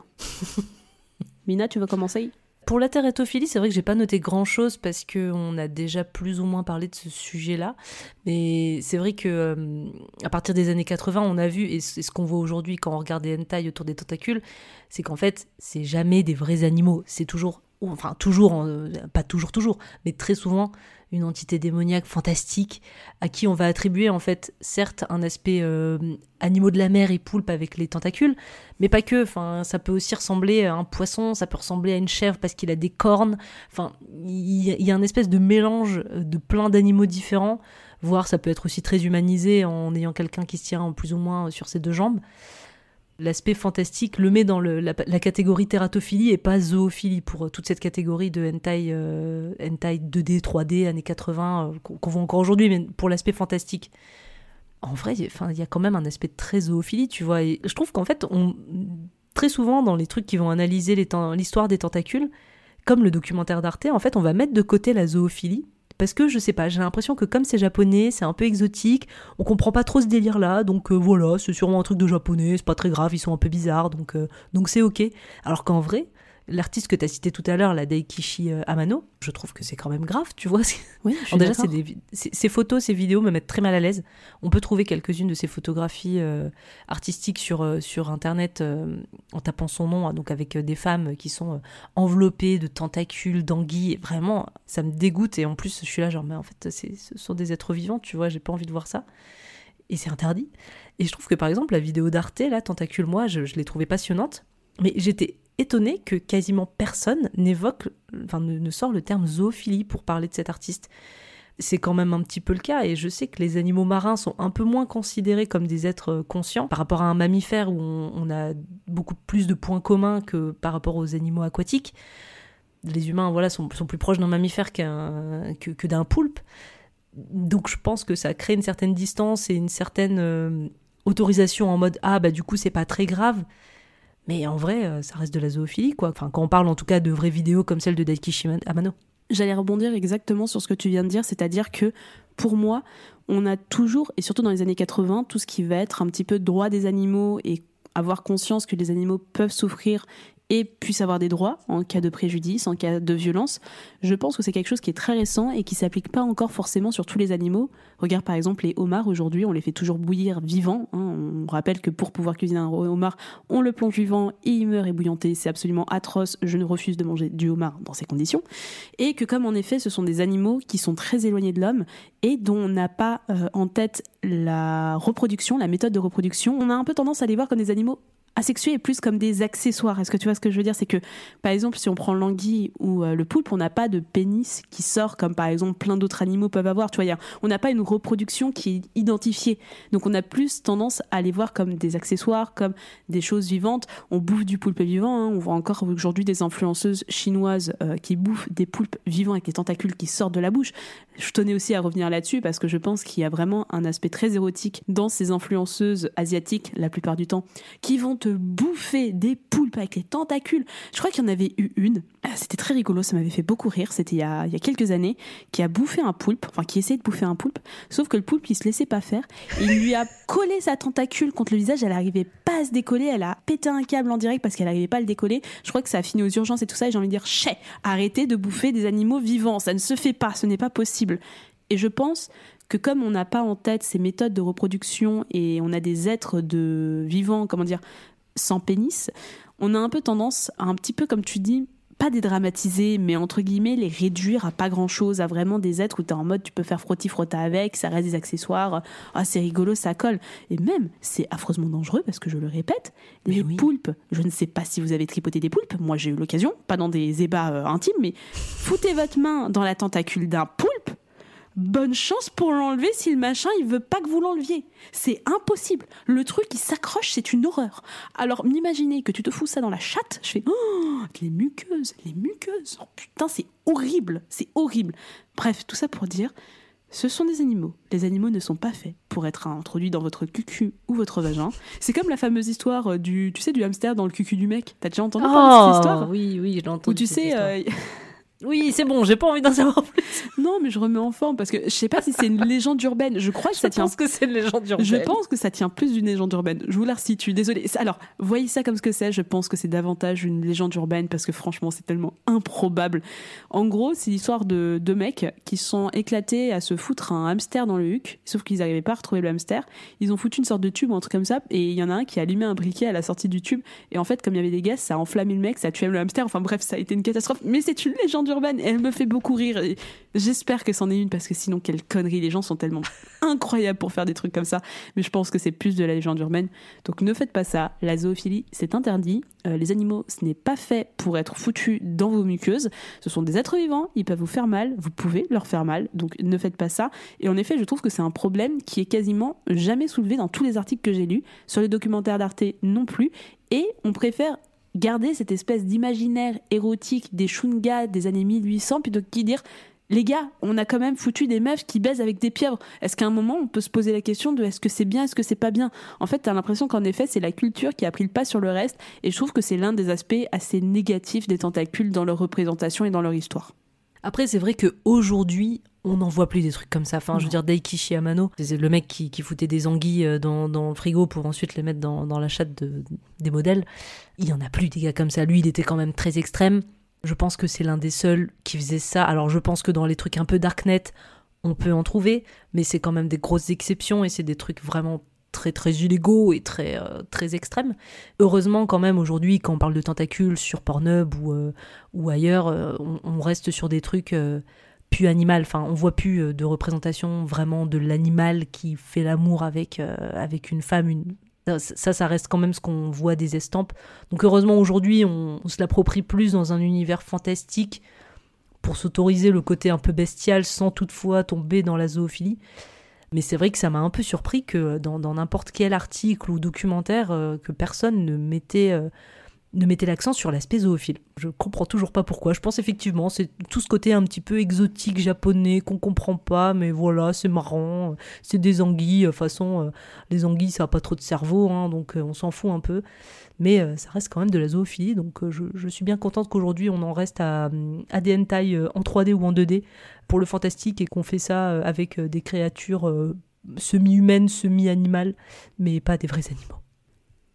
Mina, tu veux commencer ? Pour la tératophilie, c'est vrai que j'ai pas noté grand-chose parce qu'on a déjà plus ou moins parlé de ce sujet-là. Mais c'est vrai que euh, à partir des années quatre-vingts, on a vu, et c'est ce qu'on voit aujourd'hui quand on regarde des hentai autour des tentacules, c'est qu'en fait, c'est jamais des vrais animaux. C'est toujours, enfin toujours, euh, pas toujours toujours, mais très souvent une entité démoniaque fantastique à qui on va attribuer en fait certes un aspect euh, animaux de la mer et poulpe avec les tentacules, mais pas que. Enfin, ça peut aussi ressembler à un poisson, ça peut ressembler à une chèvre parce qu'il a des cornes. Enfin, il y, y a un espèce de mélange de plein d'animaux différents. Voire ça peut être aussi très humanisé en ayant quelqu'un qui se tient plus ou moins sur ses deux jambes. L'aspect fantastique le met dans le, la, la catégorie tératophilie et pas zoophilie pour euh, toute cette catégorie de hentai, euh, hentai deux D, trois D, années quatre-vingts, euh, qu'on, qu'on voit encore aujourd'hui, mais pour l'aspect fantastique. En vrai, il y a quand même un aspect très zoophilie, tu vois. Et je trouve qu'en fait, on, très souvent, dans les trucs qui vont analyser les ten- l'histoire des tentacules, comme le documentaire d'Arte, en fait, on va mettre de côté la zoophilie. Parce que, je sais pas, j'ai l'impression que comme c'est japonais, c'est un peu exotique, on comprend pas trop ce délire-là, donc euh, voilà, c'est sûrement un truc de japonais, c'est pas très grave, ils sont un peu bizarres, donc, euh, donc c'est ok. Alors qu'en vrai, l'artiste que tu as cité tout à l'heure, la Daikishi euh, Amano, je trouve que c'est quand même grave, tu vois. Oui, je suis déjà, d'accord. c'est des, c'est, ces photos, ces vidéos me mettent très mal à l'aise. On peut trouver quelques-unes de ces photographies euh, artistiques sur, euh, sur Internet euh, en tapant son nom, hein, donc avec euh, des femmes qui sont euh, enveloppées de tentacules, d'anguilles. Vraiment, ça me dégoûte. Et en plus, je suis là genre, mais en fait, c'est, ce sont des êtres vivants, tu vois, j'ai pas envie de voir ça. Et c'est interdit. Et je trouve que, par exemple, la vidéo d'Arte, là, Tentacule, moi, je, je l'ai trouvée passionnante. Mais j'étais étonnée que quasiment personne n'évoque, enfin ne, ne sort le terme zoophilie pour parler de cet artiste. C'est quand même un petit peu le cas, et je sais que les animaux marins sont un peu moins considérés comme des êtres conscients par rapport à un mammifère où on, on a beaucoup plus de points communs que par rapport aux animaux aquatiques. Les humains, voilà, sont, sont plus proches d'un mammifère qu'un, que, que d'un poulpe. Donc je pense que ça crée une certaine distance et une certaine euh, autorisation en mode « Ah, bah du coup, c'est pas très grave ». Mais en vrai, ça reste de la zoophilie, quoi. Enfin, quand on parle en tout cas de vraies vidéos comme celle de Daikishi Amano. J'allais rebondir exactement sur ce que tu viens de dire, c'est-à-dire que pour moi, on a toujours, et surtout dans les années quatre-vingts, tout ce qui va être un petit peu droit des animaux et avoir conscience que les animaux peuvent souffrir et puissent avoir des droits en cas de préjudice, en cas de violence. Je pense que c'est quelque chose qui est très récent et qui s'applique pas encore forcément sur tous les animaux. Regarde par exemple les homards, aujourd'hui on les fait toujours bouillir vivants, hein. On rappelle que pour pouvoir cuisiner un homard, on le plonge vivant et il meurt ébouillanté, c'est absolument atroce, je ne refuse de manger du homard dans ces conditions. Et que comme en effet ce sont des animaux qui sont très éloignés de l'homme et dont on n'a pas euh, en tête la reproduction, la méthode de reproduction, on a un peu tendance à les voir comme des animaux asexués et plus comme des accessoires. Est-ce que tu vois ce que je veux dire ? C'est que, par exemple, si on prend l'anguille ou euh, le poulpe, on n'a pas de pénis qui sort comme, par exemple, plein d'autres animaux peuvent avoir. Tu vois, y a, on n'a pas une reproduction qui est identifiée. Donc, on a plus tendance à les voir comme des accessoires, comme des choses vivantes. On bouffe du poulpe vivant. Hein. On voit encore aujourd'hui des influenceuses chinoises euh, qui bouffent des poulpes vivants avec les tentacules qui sortent de la bouche. Je tenais aussi à revenir là-dessus parce que je pense qu'il y a vraiment un aspect très érotique dans ces influenceuses asiatiques, la plupart du temps, qui vont te bouffer des poulpes avec les tentacules. Je crois qu'il y en avait eu une, c'était très rigolo, ça m'avait fait beaucoup rire, c'était il y a, il y a quelques années, qui a bouffé un poulpe, enfin qui essayait de bouffer un poulpe, sauf que le poulpe il se laissait pas faire, et il lui a collé sa tentacule contre le visage, elle n'arrivait pas à se décoller, elle a pété un câble en direct parce qu'elle n'arrivait pas à le décoller. Je crois que ça a fini aux urgences et tout ça, et j'ai envie de dire, chais, arrêtez de bouffer des animaux vivants, ça ne se fait pas, ce n'est pas possible. Et je pense que comme on n'a pas en tête ces méthodes de reproduction et on a des êtres de vivants, comment dire, sans pénis, on a un peu tendance à un petit peu, comme tu dis, pas dédramatiser, mais entre guillemets les réduire à pas grand chose, à vraiment des êtres où t'es en mode tu peux faire frotti-frotta avec, ça reste des accessoires, ah c'est rigolo, ça colle. Et même, c'est affreusement dangereux parce que je le répète, les oui. poulpes, je ne sais pas si vous avez tripoté des poulpes, moi j'ai eu l'occasion, pas dans des ébats euh, intimes, mais foutez votre main dans la tentacule d'un poulpe, bonne chance pour l'enlever si le machin il veut pas que vous l'enleviez. C'est impossible. Le truc il s'accroche, c'est une horreur. Alors m'imaginez que tu te fous ça dans la chatte, je fais oh, les muqueuses, les muqueuses. Oh putain, c'est horrible, c'est horrible. Bref, tout ça pour dire, ce sont des animaux. Les animaux ne sont pas faits pour être introduits dans votre cucu ou votre vagin. C'est comme la fameuse histoire du, tu sais, du hamster dans le cucu du mec. T'as déjà entendu oh, parler de cette histoire ? Oui, oui, je l'ai entendu. Où tu sais. Euh, Oui, c'est bon, j'ai pas envie d'en savoir plus. Non, mais je remets en forme parce que je sais pas si c'est une légende urbaine. Je crois que je ça tient. Je pense que c'est une légende urbaine. Je pense que ça tient plus d'une légende urbaine. Je vous la resitue. Désolée. Alors, voyez ça comme ce que c'est. Je pense que c'est davantage une légende urbaine parce que franchement, c'est tellement improbable. En gros, c'est l'histoire de deux mecs qui sont éclatés à se foutre un hamster dans le huc, sauf qu'ils n'arrivaient pas à retrouver le hamster. Ils ont foutu une sorte de tube ou un truc comme ça, et il y en a un qui a allumé un briquet à la sortie du tube. Et en fait, comme il y avait des gaz, ça a enflammé le mec, ça a tué le hamster. Enfin bref, ça a été une catastrophe. Mais c'est une légende urbaine. Et elle me fait beaucoup rire. Et j'espère que c'en est une parce que sinon quelle connerie, les gens sont tellement incroyables pour faire des trucs comme ça, mais je pense que c'est plus de la légende urbaine, donc ne faites pas ça. La zoophilie c'est interdit, euh, les animaux ce n'est pas fait pour être foutus dans vos muqueuses, ce sont des êtres vivants, ils peuvent vous faire mal, vous pouvez leur faire mal, donc ne faites pas ça. Et en effet je trouve que c'est un problème qui est quasiment jamais soulevé dans tous les articles que j'ai lus, sur les documentaires d'Arte non plus, et on préfère garder cette espèce d'imaginaire érotique des chungas des années mille huit cents plutôt que de dire les gars, on a quand même foutu des meufs qui baisent avec des pieuvres. Est-ce qu'à un moment on peut se poser la question de est-ce que c'est bien, est-ce que c'est pas bien ? En fait, t'as l'impression qu'en effet c'est la culture qui a pris le pas sur le reste, et je trouve que c'est l'un des aspects assez négatifs des tentacules dans leur représentation et dans leur histoire. Après, c'est vrai qu'aujourd'hui, on n'en voit plus des trucs comme ça. Enfin, non. Je veux dire, Daikichi Amano, c'est le mec qui, qui foutait des anguilles dans, dans le frigo pour ensuite les mettre dans, dans la chatte de, des modèles. Il n'y en a plus des gars comme ça. Lui, il était quand même très extrême. Je pense que c'est l'un des seuls qui faisait ça. Alors, je pense que dans les trucs un peu darknet, on peut en trouver, mais c'est quand même des grosses exceptions et c'est des trucs vraiment très très illégaux et très euh, très extrêmes. Heureusement quand même aujourd'hui quand on parle de tentacules sur Pornhub ou euh, ou ailleurs, euh, on, on reste sur des trucs euh, plus animal. Enfin, on voit plus euh, de représentation vraiment de l'animal qui fait l'amour avec euh, avec une femme. Une ça ça reste quand même ce qu'on voit des estampes. Donc heureusement aujourd'hui on, on se l'approprie plus dans un univers fantastique pour s'autoriser le côté un peu bestial sans toutefois tomber dans la zoophilie. Mais c'est vrai que ça m'a un peu surpris que dans, dans n'importe quel article ou documentaire, euh, que personne ne mettait, euh, ne mettait l'accent sur l'aspect zoophile. Je comprends toujours pas pourquoi. Je pense effectivement, c'est tout ce côté un petit peu exotique japonais qu'on comprend pas, mais voilà, c'est marrant. C'est des anguilles. De toute façon, euh, les anguilles, ça a pas trop de cerveau, hein, donc euh, on s'en fout un peu. Mais euh, ça reste quand même de la zoophilie, donc euh, je, je suis bien contente qu'aujourd'hui on en reste à, à des hentai euh, en trois D ou en deux D pour le fantastique et qu'on fait ça euh, avec euh, des créatures euh, semi-humaines, semi-animales, mais pas des vrais animaux.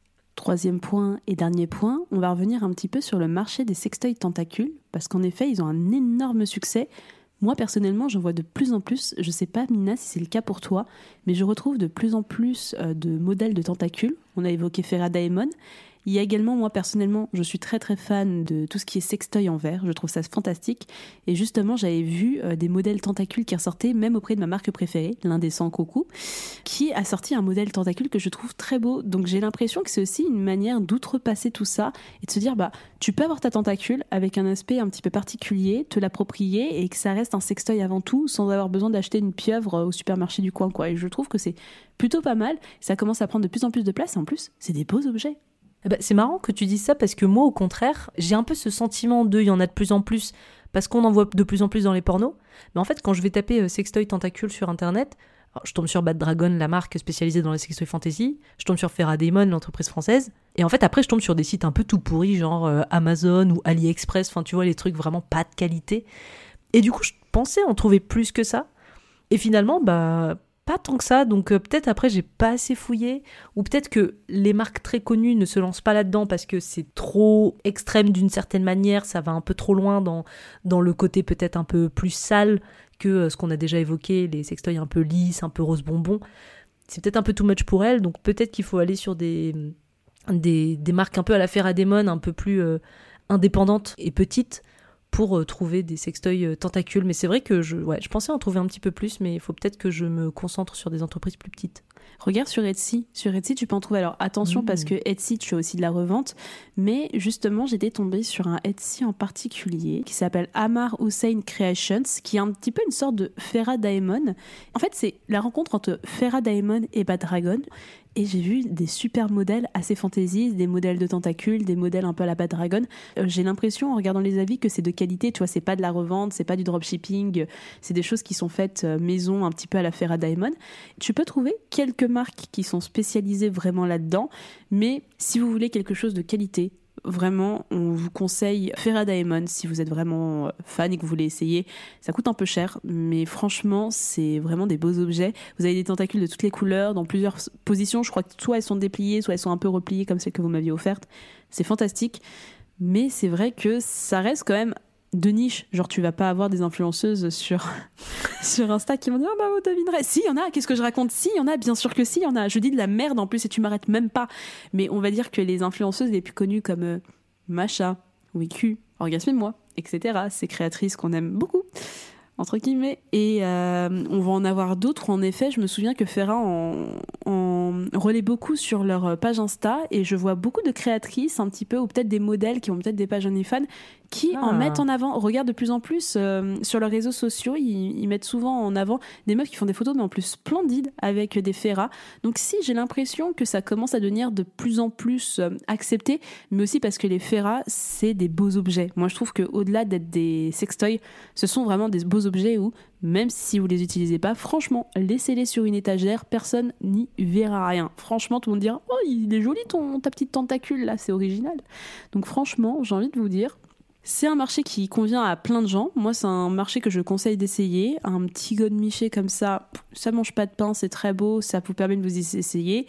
Troisième point et dernier point, on va revenir un petit peu sur le marché des sextoys tentacules, parce qu'en effet, ils ont un énorme succès. Moi, personnellement, j'en vois de plus en plus. Je sais pas, Mina, si c'est le cas pour toi, mais je retrouve de plus en plus euh, de modèles de tentacules. On a évoqué Farrah Diamond. Il y a également, moi personnellement, je suis très très fan de tout ce qui est sextoy en verre, je trouve ça fantastique. Et justement, j'avais vu euh, des modèles tentacules qui ressortaient, même auprès de ma marque préférée, l'Indécent Coucou, qui a sorti un modèle tentacule que je trouve très beau. Donc j'ai l'impression que c'est aussi une manière d'outrepasser tout ça et de se dire, bah, tu peux avoir ta tentacule avec un aspect un petit peu particulier, te l'approprier et que ça reste un sextoy avant tout, sans avoir besoin d'acheter une pieuvre au supermarché du coin, quoi. Et je trouve que c'est plutôt pas mal, ça commence à prendre de plus en plus de place et en plus, c'est des beaux objets. Eh ben, c'est marrant que tu dises ça parce que moi, au contraire, j'ai un peu ce sentiment de il y en a de plus en plus parce qu'on en voit de plus en plus dans les pornos. Mais en fait, quand je vais taper euh, sextoy tentacule sur Internet, alors, je tombe sur Bad Dragon, la marque spécialisée dans les sextoy fantasy. Je tombe sur Farrah Diamond, l'entreprise française. Et en fait, après, je tombe sur des sites un peu tout pourris, genre euh, Amazon ou AliExpress. Enfin, tu vois, les trucs vraiment pas de qualité. Et du coup, je pensais en trouver plus que ça. Et finalement, bah... pas tant que ça, donc euh, peut-être après j'ai pas assez fouillé, ou peut-être que les marques très connues ne se lancent pas là-dedans parce que c'est trop extrême d'une certaine manière, ça va un peu trop loin dans, dans le côté peut-être un peu plus sale que euh, ce qu'on a déjà évoqué, les sextoys un peu lisses, un peu rose bonbon. C'est peut-être un peu too much pour elles, donc peut-être qu'il faut aller sur des, des, des marques un peu à la Farrah Diamond, un peu plus euh, indépendantes et petites, pour euh, trouver des sextoys euh, tentacules. Mais c'est vrai que je, ouais, je pensais en trouver un petit peu plus, mais il faut peut-être que je me concentre sur des entreprises plus petites. Regarde sur Etsy. Sur Etsy, tu peux en trouver. Alors attention, mmh. parce que Etsy, tu as aussi de la revente. Mais justement, j'étais tombée sur un Etsy en particulier qui s'appelle Amar Hussein Creations, qui est un petit peu une sorte de Farrah Diamond. En fait, c'est la rencontre entre Farrah Diamond et Bad Dragon. Et j'ai vu des super modèles assez fantasy, des modèles de tentacules, des modèles un peu à la Bad Dragon. Euh, j'ai l'impression, en regardant les avis, que c'est de qualité. Tu vois, c'est pas de la revente, c'est pas du dropshipping. C'est des choses qui sont faites euh, maison, un petit peu à la Farrah Diamond. Tu peux trouver quelques marques qui sont spécialisées vraiment là-dedans. Mais si vous voulez quelque chose de qualité, vraiment, on vous conseille Farrah Diamond si vous êtes vraiment fan et que vous voulez essayer. Ça coûte un peu cher, mais franchement, c'est vraiment des beaux objets. Vous avez des tentacules de toutes les couleurs, dans plusieurs positions. Je crois que soit elles sont dépliées, soit elles sont un peu repliées comme celles que vous m'aviez offertes. C'est fantastique. Mais c'est vrai que ça reste quand même de niche. Genre, tu vas pas avoir des influenceuses sur, sur Insta qui vont dire « Ah bah, vous devinerez ». Si, il y en a. Qu'est-ce que je raconte ? Si, il y en a. Bien sûr que si, il y en a. Je dis de la merde en plus et tu m'arrêtes même pas. Mais on va dire que les influenceuses les plus connues comme euh, Macha, Wiku, Orgasme-moi, et cetera. Ces créatrices qu'on aime beaucoup, entre guillemets. Et euh, on va en avoir d'autres. En effet, je me souviens que Farrah en, en relaie beaucoup sur leur page Insta et je vois beaucoup de créatrices un petit peu, ou peut-être des modèles qui ont peut-être des pages OnlyFans qui ah. en mettent en avant. Regarde de plus en plus euh, sur leurs réseaux sociaux, ils, ils mettent souvent en avant des meufs qui font des photos mais en plus splendides avec des Farrah. Donc si, j'ai l'impression que ça commence à devenir de plus en plus euh, accepté, mais aussi parce que les Farrah, c'est des beaux objets. Moi, je trouve qu'au-delà d'être des sextoys, ce sont vraiment des beaux objets où, même si vous les utilisez pas, franchement, laissez-les sur une étagère, personne n'y verra rien. Franchement, tout le monde dira « Oh, il est joli ton, ta petite tentacule là, c'est original ». Donc franchement, j'ai envie de vous dire, c'est un marché qui convient à plein de gens. Moi, c'est un marché que je conseille d'essayer. Un petit godemiché comme ça, ça mange pas de pain, c'est très beau, ça vous permet de vous y essayer.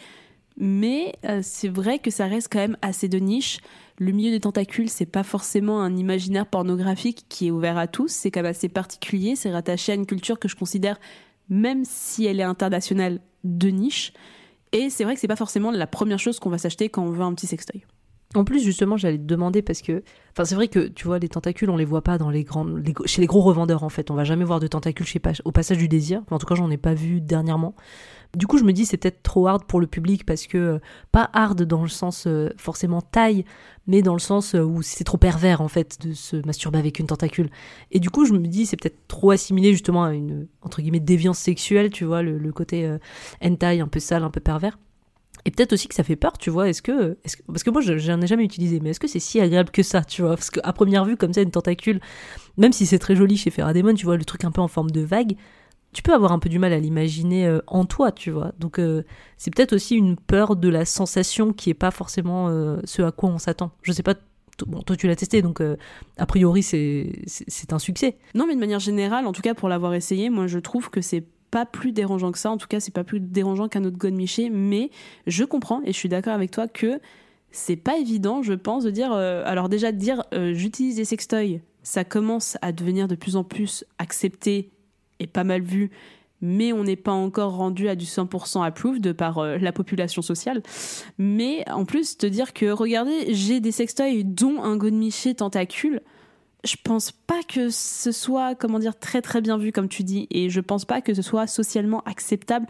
Mais euh, c'est vrai que ça reste quand même assez de niche. Le milieu des tentacules, c'est pas forcément un imaginaire pornographique qui est ouvert à tous. C'est quand même assez particulier. C'est rattaché à une culture que je considère, même si elle est internationale, de niche. Et c'est vrai que c'est pas forcément la première chose qu'on va s'acheter quand on veut un petit sextoy. En plus, justement, j'allais te demander parce que, enfin, c'est vrai que tu vois, les tentacules, on les voit pas dans les grandes, les, chez les gros revendeurs en fait. On va jamais voir de tentacules chez au Passage du Désir. En tout cas, j'en ai pas vu dernièrement. Du coup, je me dis c'est peut-être trop hard pour le public parce que euh, pas hard dans le sens euh, forcément taille, mais dans le sens euh, où c'est trop pervers en fait de se masturber avec une tentacule. Et du coup, je me dis c'est peut-être trop assimilé justement à une entre guillemets déviance sexuelle, tu vois, le, le côté euh, hentai un peu sale, un peu pervers. Et peut-être aussi que ça fait peur, tu vois, est-ce que, est-ce que parce que moi je, j'en ai jamais utilisé, mais est-ce que c'est si agréable que ça, tu vois, parce qu'à première vue comme ça une tentacule, même si c'est très joli chez Farrah Diamond, tu vois, le truc un peu en forme de vague, tu peux avoir un peu du mal à l'imaginer euh, en toi, tu vois. Donc euh, c'est peut-être aussi une peur de la sensation qui est pas forcément euh, ce à quoi on s'attend. Je sais pas. Bon, toi tu l'as testé, donc euh, a priori c'est, c'est c'est un succès. Non, mais de manière générale, en tout cas pour l'avoir essayé, moi je trouve que c'est pas plus dérangeant que ça. En tout cas, c'est pas plus dérangeant qu'un autre godemiché, mais je comprends et je suis d'accord avec toi que c'est pas évident, je pense, de dire... Euh, alors déjà, de dire euh, j'utilise des sextoys, ça commence à devenir de plus en plus accepté et pas mal vu, mais on n'est pas encore rendu à du cent pour cent approved par euh, la population sociale. Mais en plus, te dire que, regardez, j'ai des sextoys dont un godemiché tentacule, je pense pas que ce soit, comment dire, très très bien vu, comme tu dis, et je pense pas que ce soit socialement acceptable,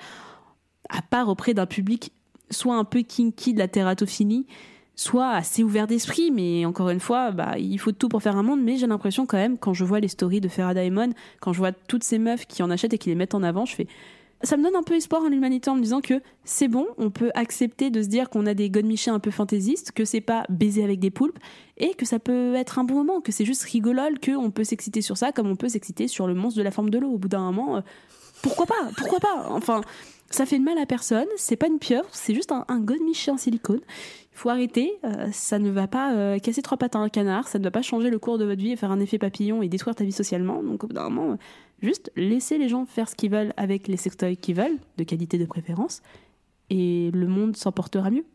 à part auprès d'un public soit un peu kinky de la tératophilie, soit assez ouvert d'esprit, mais encore une fois, bah, il faut tout pour faire un monde. Mais j'ai l'impression quand même, quand je vois les stories de Farah Diamond, quand je vois toutes ces meufs qui en achètent et qui les mettent en avant, je fais... Ça me donne un peu espoir en l'humanité en me disant que c'est bon, on peut accepter de se dire qu'on a des godemichés un peu fantaisistes, que c'est pas baiser avec des poulpes, et que ça peut être un bon moment, que c'est juste rigolol, qu'on peut s'exciter sur ça comme on peut s'exciter sur le monstre de la forme de l'eau. Au bout d'un moment, euh, pourquoi pas Pourquoi pas Enfin, ça fait de mal à personne, c'est pas une pieuvre, c'est juste un, un godemiché en silicone. Il faut arrêter, euh, ça ne va pas euh, casser trois pattes à un canard, ça ne va pas changer le cours de votre vie et faire un effet papillon et détruire ta vie socialement. Donc au bout d'un moment, euh, juste laisser les gens faire ce qu'ils veulent avec les sextoys qu'ils veulent, de qualité de préférence, et le monde s'en portera mieux.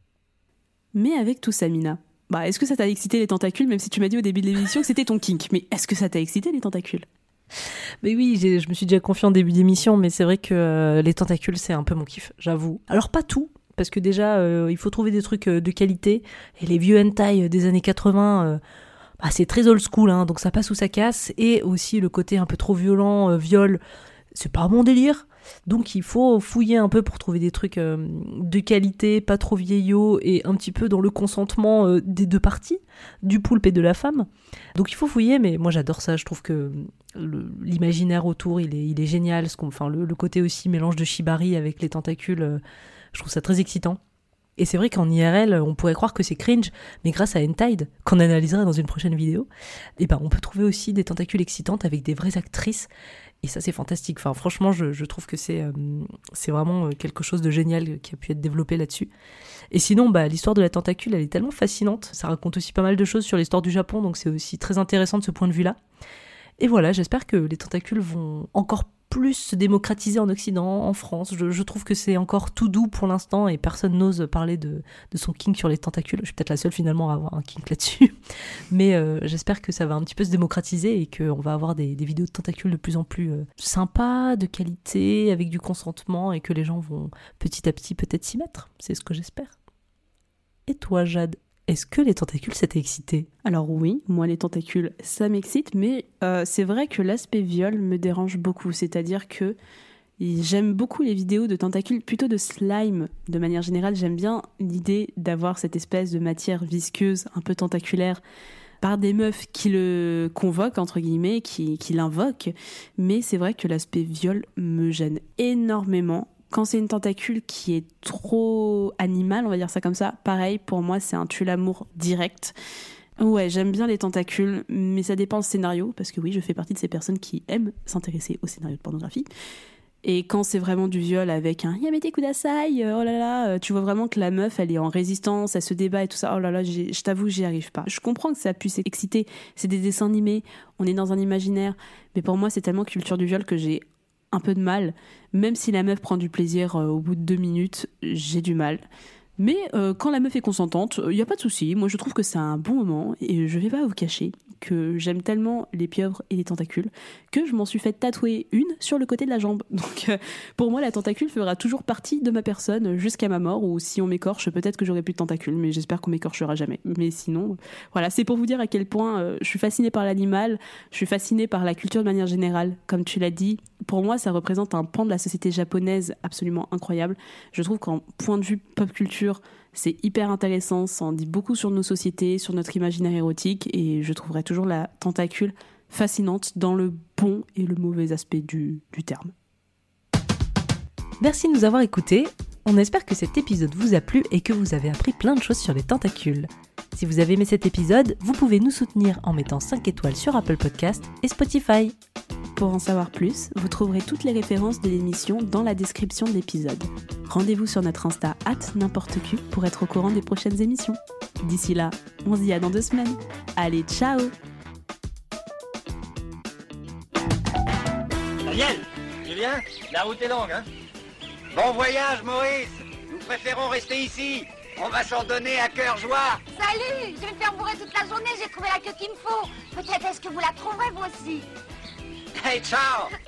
Mais avec tout ça, Mina, bah, est-ce que ça t'a excité les tentacules, même si tu m'as dit au début de l'émission que c'était ton kink, mais est-ce que ça t'a excité les tentacules ? Mais oui, j'ai, je me suis déjà confiée en début d'émission, mais c'est vrai que euh, les tentacules, c'est un peu mon kiff, j'avoue. Alors pas tout, parce que déjà, euh, il faut trouver des trucs euh, de qualité, et les vieux hentai des années quatre-vingts, euh, bah, c'est très old school, hein, donc ça passe ou ça casse, et aussi le côté un peu trop violent, euh, viol, c'est pas mon délire, donc il faut fouiller un peu pour trouver des trucs euh, de qualité, pas trop vieillots, et un petit peu dans le consentement euh, des deux parties, du poulpe et de la femme. Donc il faut fouiller, mais moi j'adore ça, je trouve que le, l'imaginaire autour, il est, il est génial, ce qu'on, enfin, le, le côté aussi mélange de shibari avec les tentacules, euh, je trouve ça très excitant. Et c'est vrai qu'en I R L, on pourrait croire que c'est cringe, mais grâce à N-Tide, qu'on analysera dans une prochaine vidéo, eh ben, on peut trouver aussi des tentacules excitantes avec des vraies actrices, et ça c'est fantastique. Enfin, franchement, je, je trouve que c'est, euh, c'est vraiment quelque chose de génial qui a pu être développé là-dessus. Et sinon, bah, l'histoire de la tentacule, elle est tellement fascinante, ça raconte aussi pas mal de choses sur l'histoire du Japon, donc c'est aussi très intéressant de ce point de vue-là. Et voilà, j'espère que les tentacules vont encore plus se démocratiser en Occident, en France. Je, je trouve que c'est encore tout doux pour l'instant et personne n'ose parler de, de son kink sur les tentacules. Je suis peut-être la seule finalement à avoir un kink là-dessus. Mais euh, j'espère que ça va un petit peu se démocratiser et qu'on va avoir des, des vidéos de tentacules de plus en plus euh, sympas, de qualité, avec du consentement et que les gens vont petit à petit peut-être s'y mettre. C'est ce que j'espère. Et toi, Jade ? Est-ce que les tentacules, ça t'a excité ? Alors oui, moi les tentacules, ça m'excite, mais euh, c'est vrai que l'aspect viol me dérange beaucoup. C'est-à-dire que j'aime beaucoup les vidéos de tentacules, plutôt de slime. De manière générale, j'aime bien l'idée d'avoir cette espèce de matière visqueuse, un peu tentaculaire, par des meufs qui le convoquent, entre guillemets, qui, qui l'invoquent. Mais c'est vrai que l'aspect viol me gêne énormément. Quand c'est une tentacule qui est trop animale, on va dire ça comme ça, pareil, pour moi, c'est un tue-l'amour direct. Ouais, j'aime bien les tentacules, mais ça dépend du scénario, parce que oui, je fais partie de ces personnes qui aiment s'intéresser au scénario de pornographie. Et quand c'est vraiment du viol avec un « Yamete kudasai », oh là là, tu vois vraiment que la meuf, elle est en résistance, elle se débat et tout ça, oh là là, j'ai, je t'avoue, j'y arrive pas. Je comprends que ça puisse exciter, c'est des dessins animés, on est dans un imaginaire, mais pour moi, c'est tellement culture du viol que j'ai un peu de mal, même si la meuf prend du plaisir euh, au bout de deux minutes, j'ai du mal. Mais euh, quand la meuf est consentante, il n'y a pas de souci. Moi, je trouve que c'est un bon moment et je vais pas vous cacher que j'aime tellement les pieuvres et les tentacules que je m'en suis fait tatouer une sur le côté de la jambe. Donc euh, pour moi, la tentacule fera toujours partie de ma personne jusqu'à ma mort, ou si on m'écorche, peut-être que j'aurai plus de tentacules, mais j'espère qu'on m'écorchera jamais. Mais sinon, voilà, c'est pour vous dire à quel point euh, je suis fascinée par l'animal, je suis fascinée par la culture de manière générale. Comme tu l'as dit, pour moi, ça représente un pan de la société japonaise absolument incroyable. Je trouve qu'en point de vue pop culture, c'est hyper intéressant, ça en dit beaucoup sur nos sociétés, sur notre imaginaire érotique, et je trouverai toujours la tentacule fascinante dans le bon et le mauvais aspect du, du terme. Merci de nous avoir écoutés. On espère que cet épisode vous a plu et que vous avez appris plein de choses sur les tentacules. Si vous avez aimé cet épisode, vous pouvez nous soutenir en mettant cinq étoiles sur Apple Podcast et Spotify. Pour en savoir plus, vous trouverez toutes les références de l'émission dans la description de l'épisode. Rendez-vous sur notre Insta arobase n'importe q pour être au courant des prochaines émissions. D'ici là, on se dit à dans deux semaines. Allez, ciao! Daniel, Julien, la route est longue, hein? Bon voyage, Maurice. Nous préférons rester ici. On va s'en donner à cœur joie. Salut, je vais me faire bourrer toute la journée, j'ai trouvé la queue qu'il me faut. Peut-être est-ce que vous la trouverez vous aussi. Hey, ciao.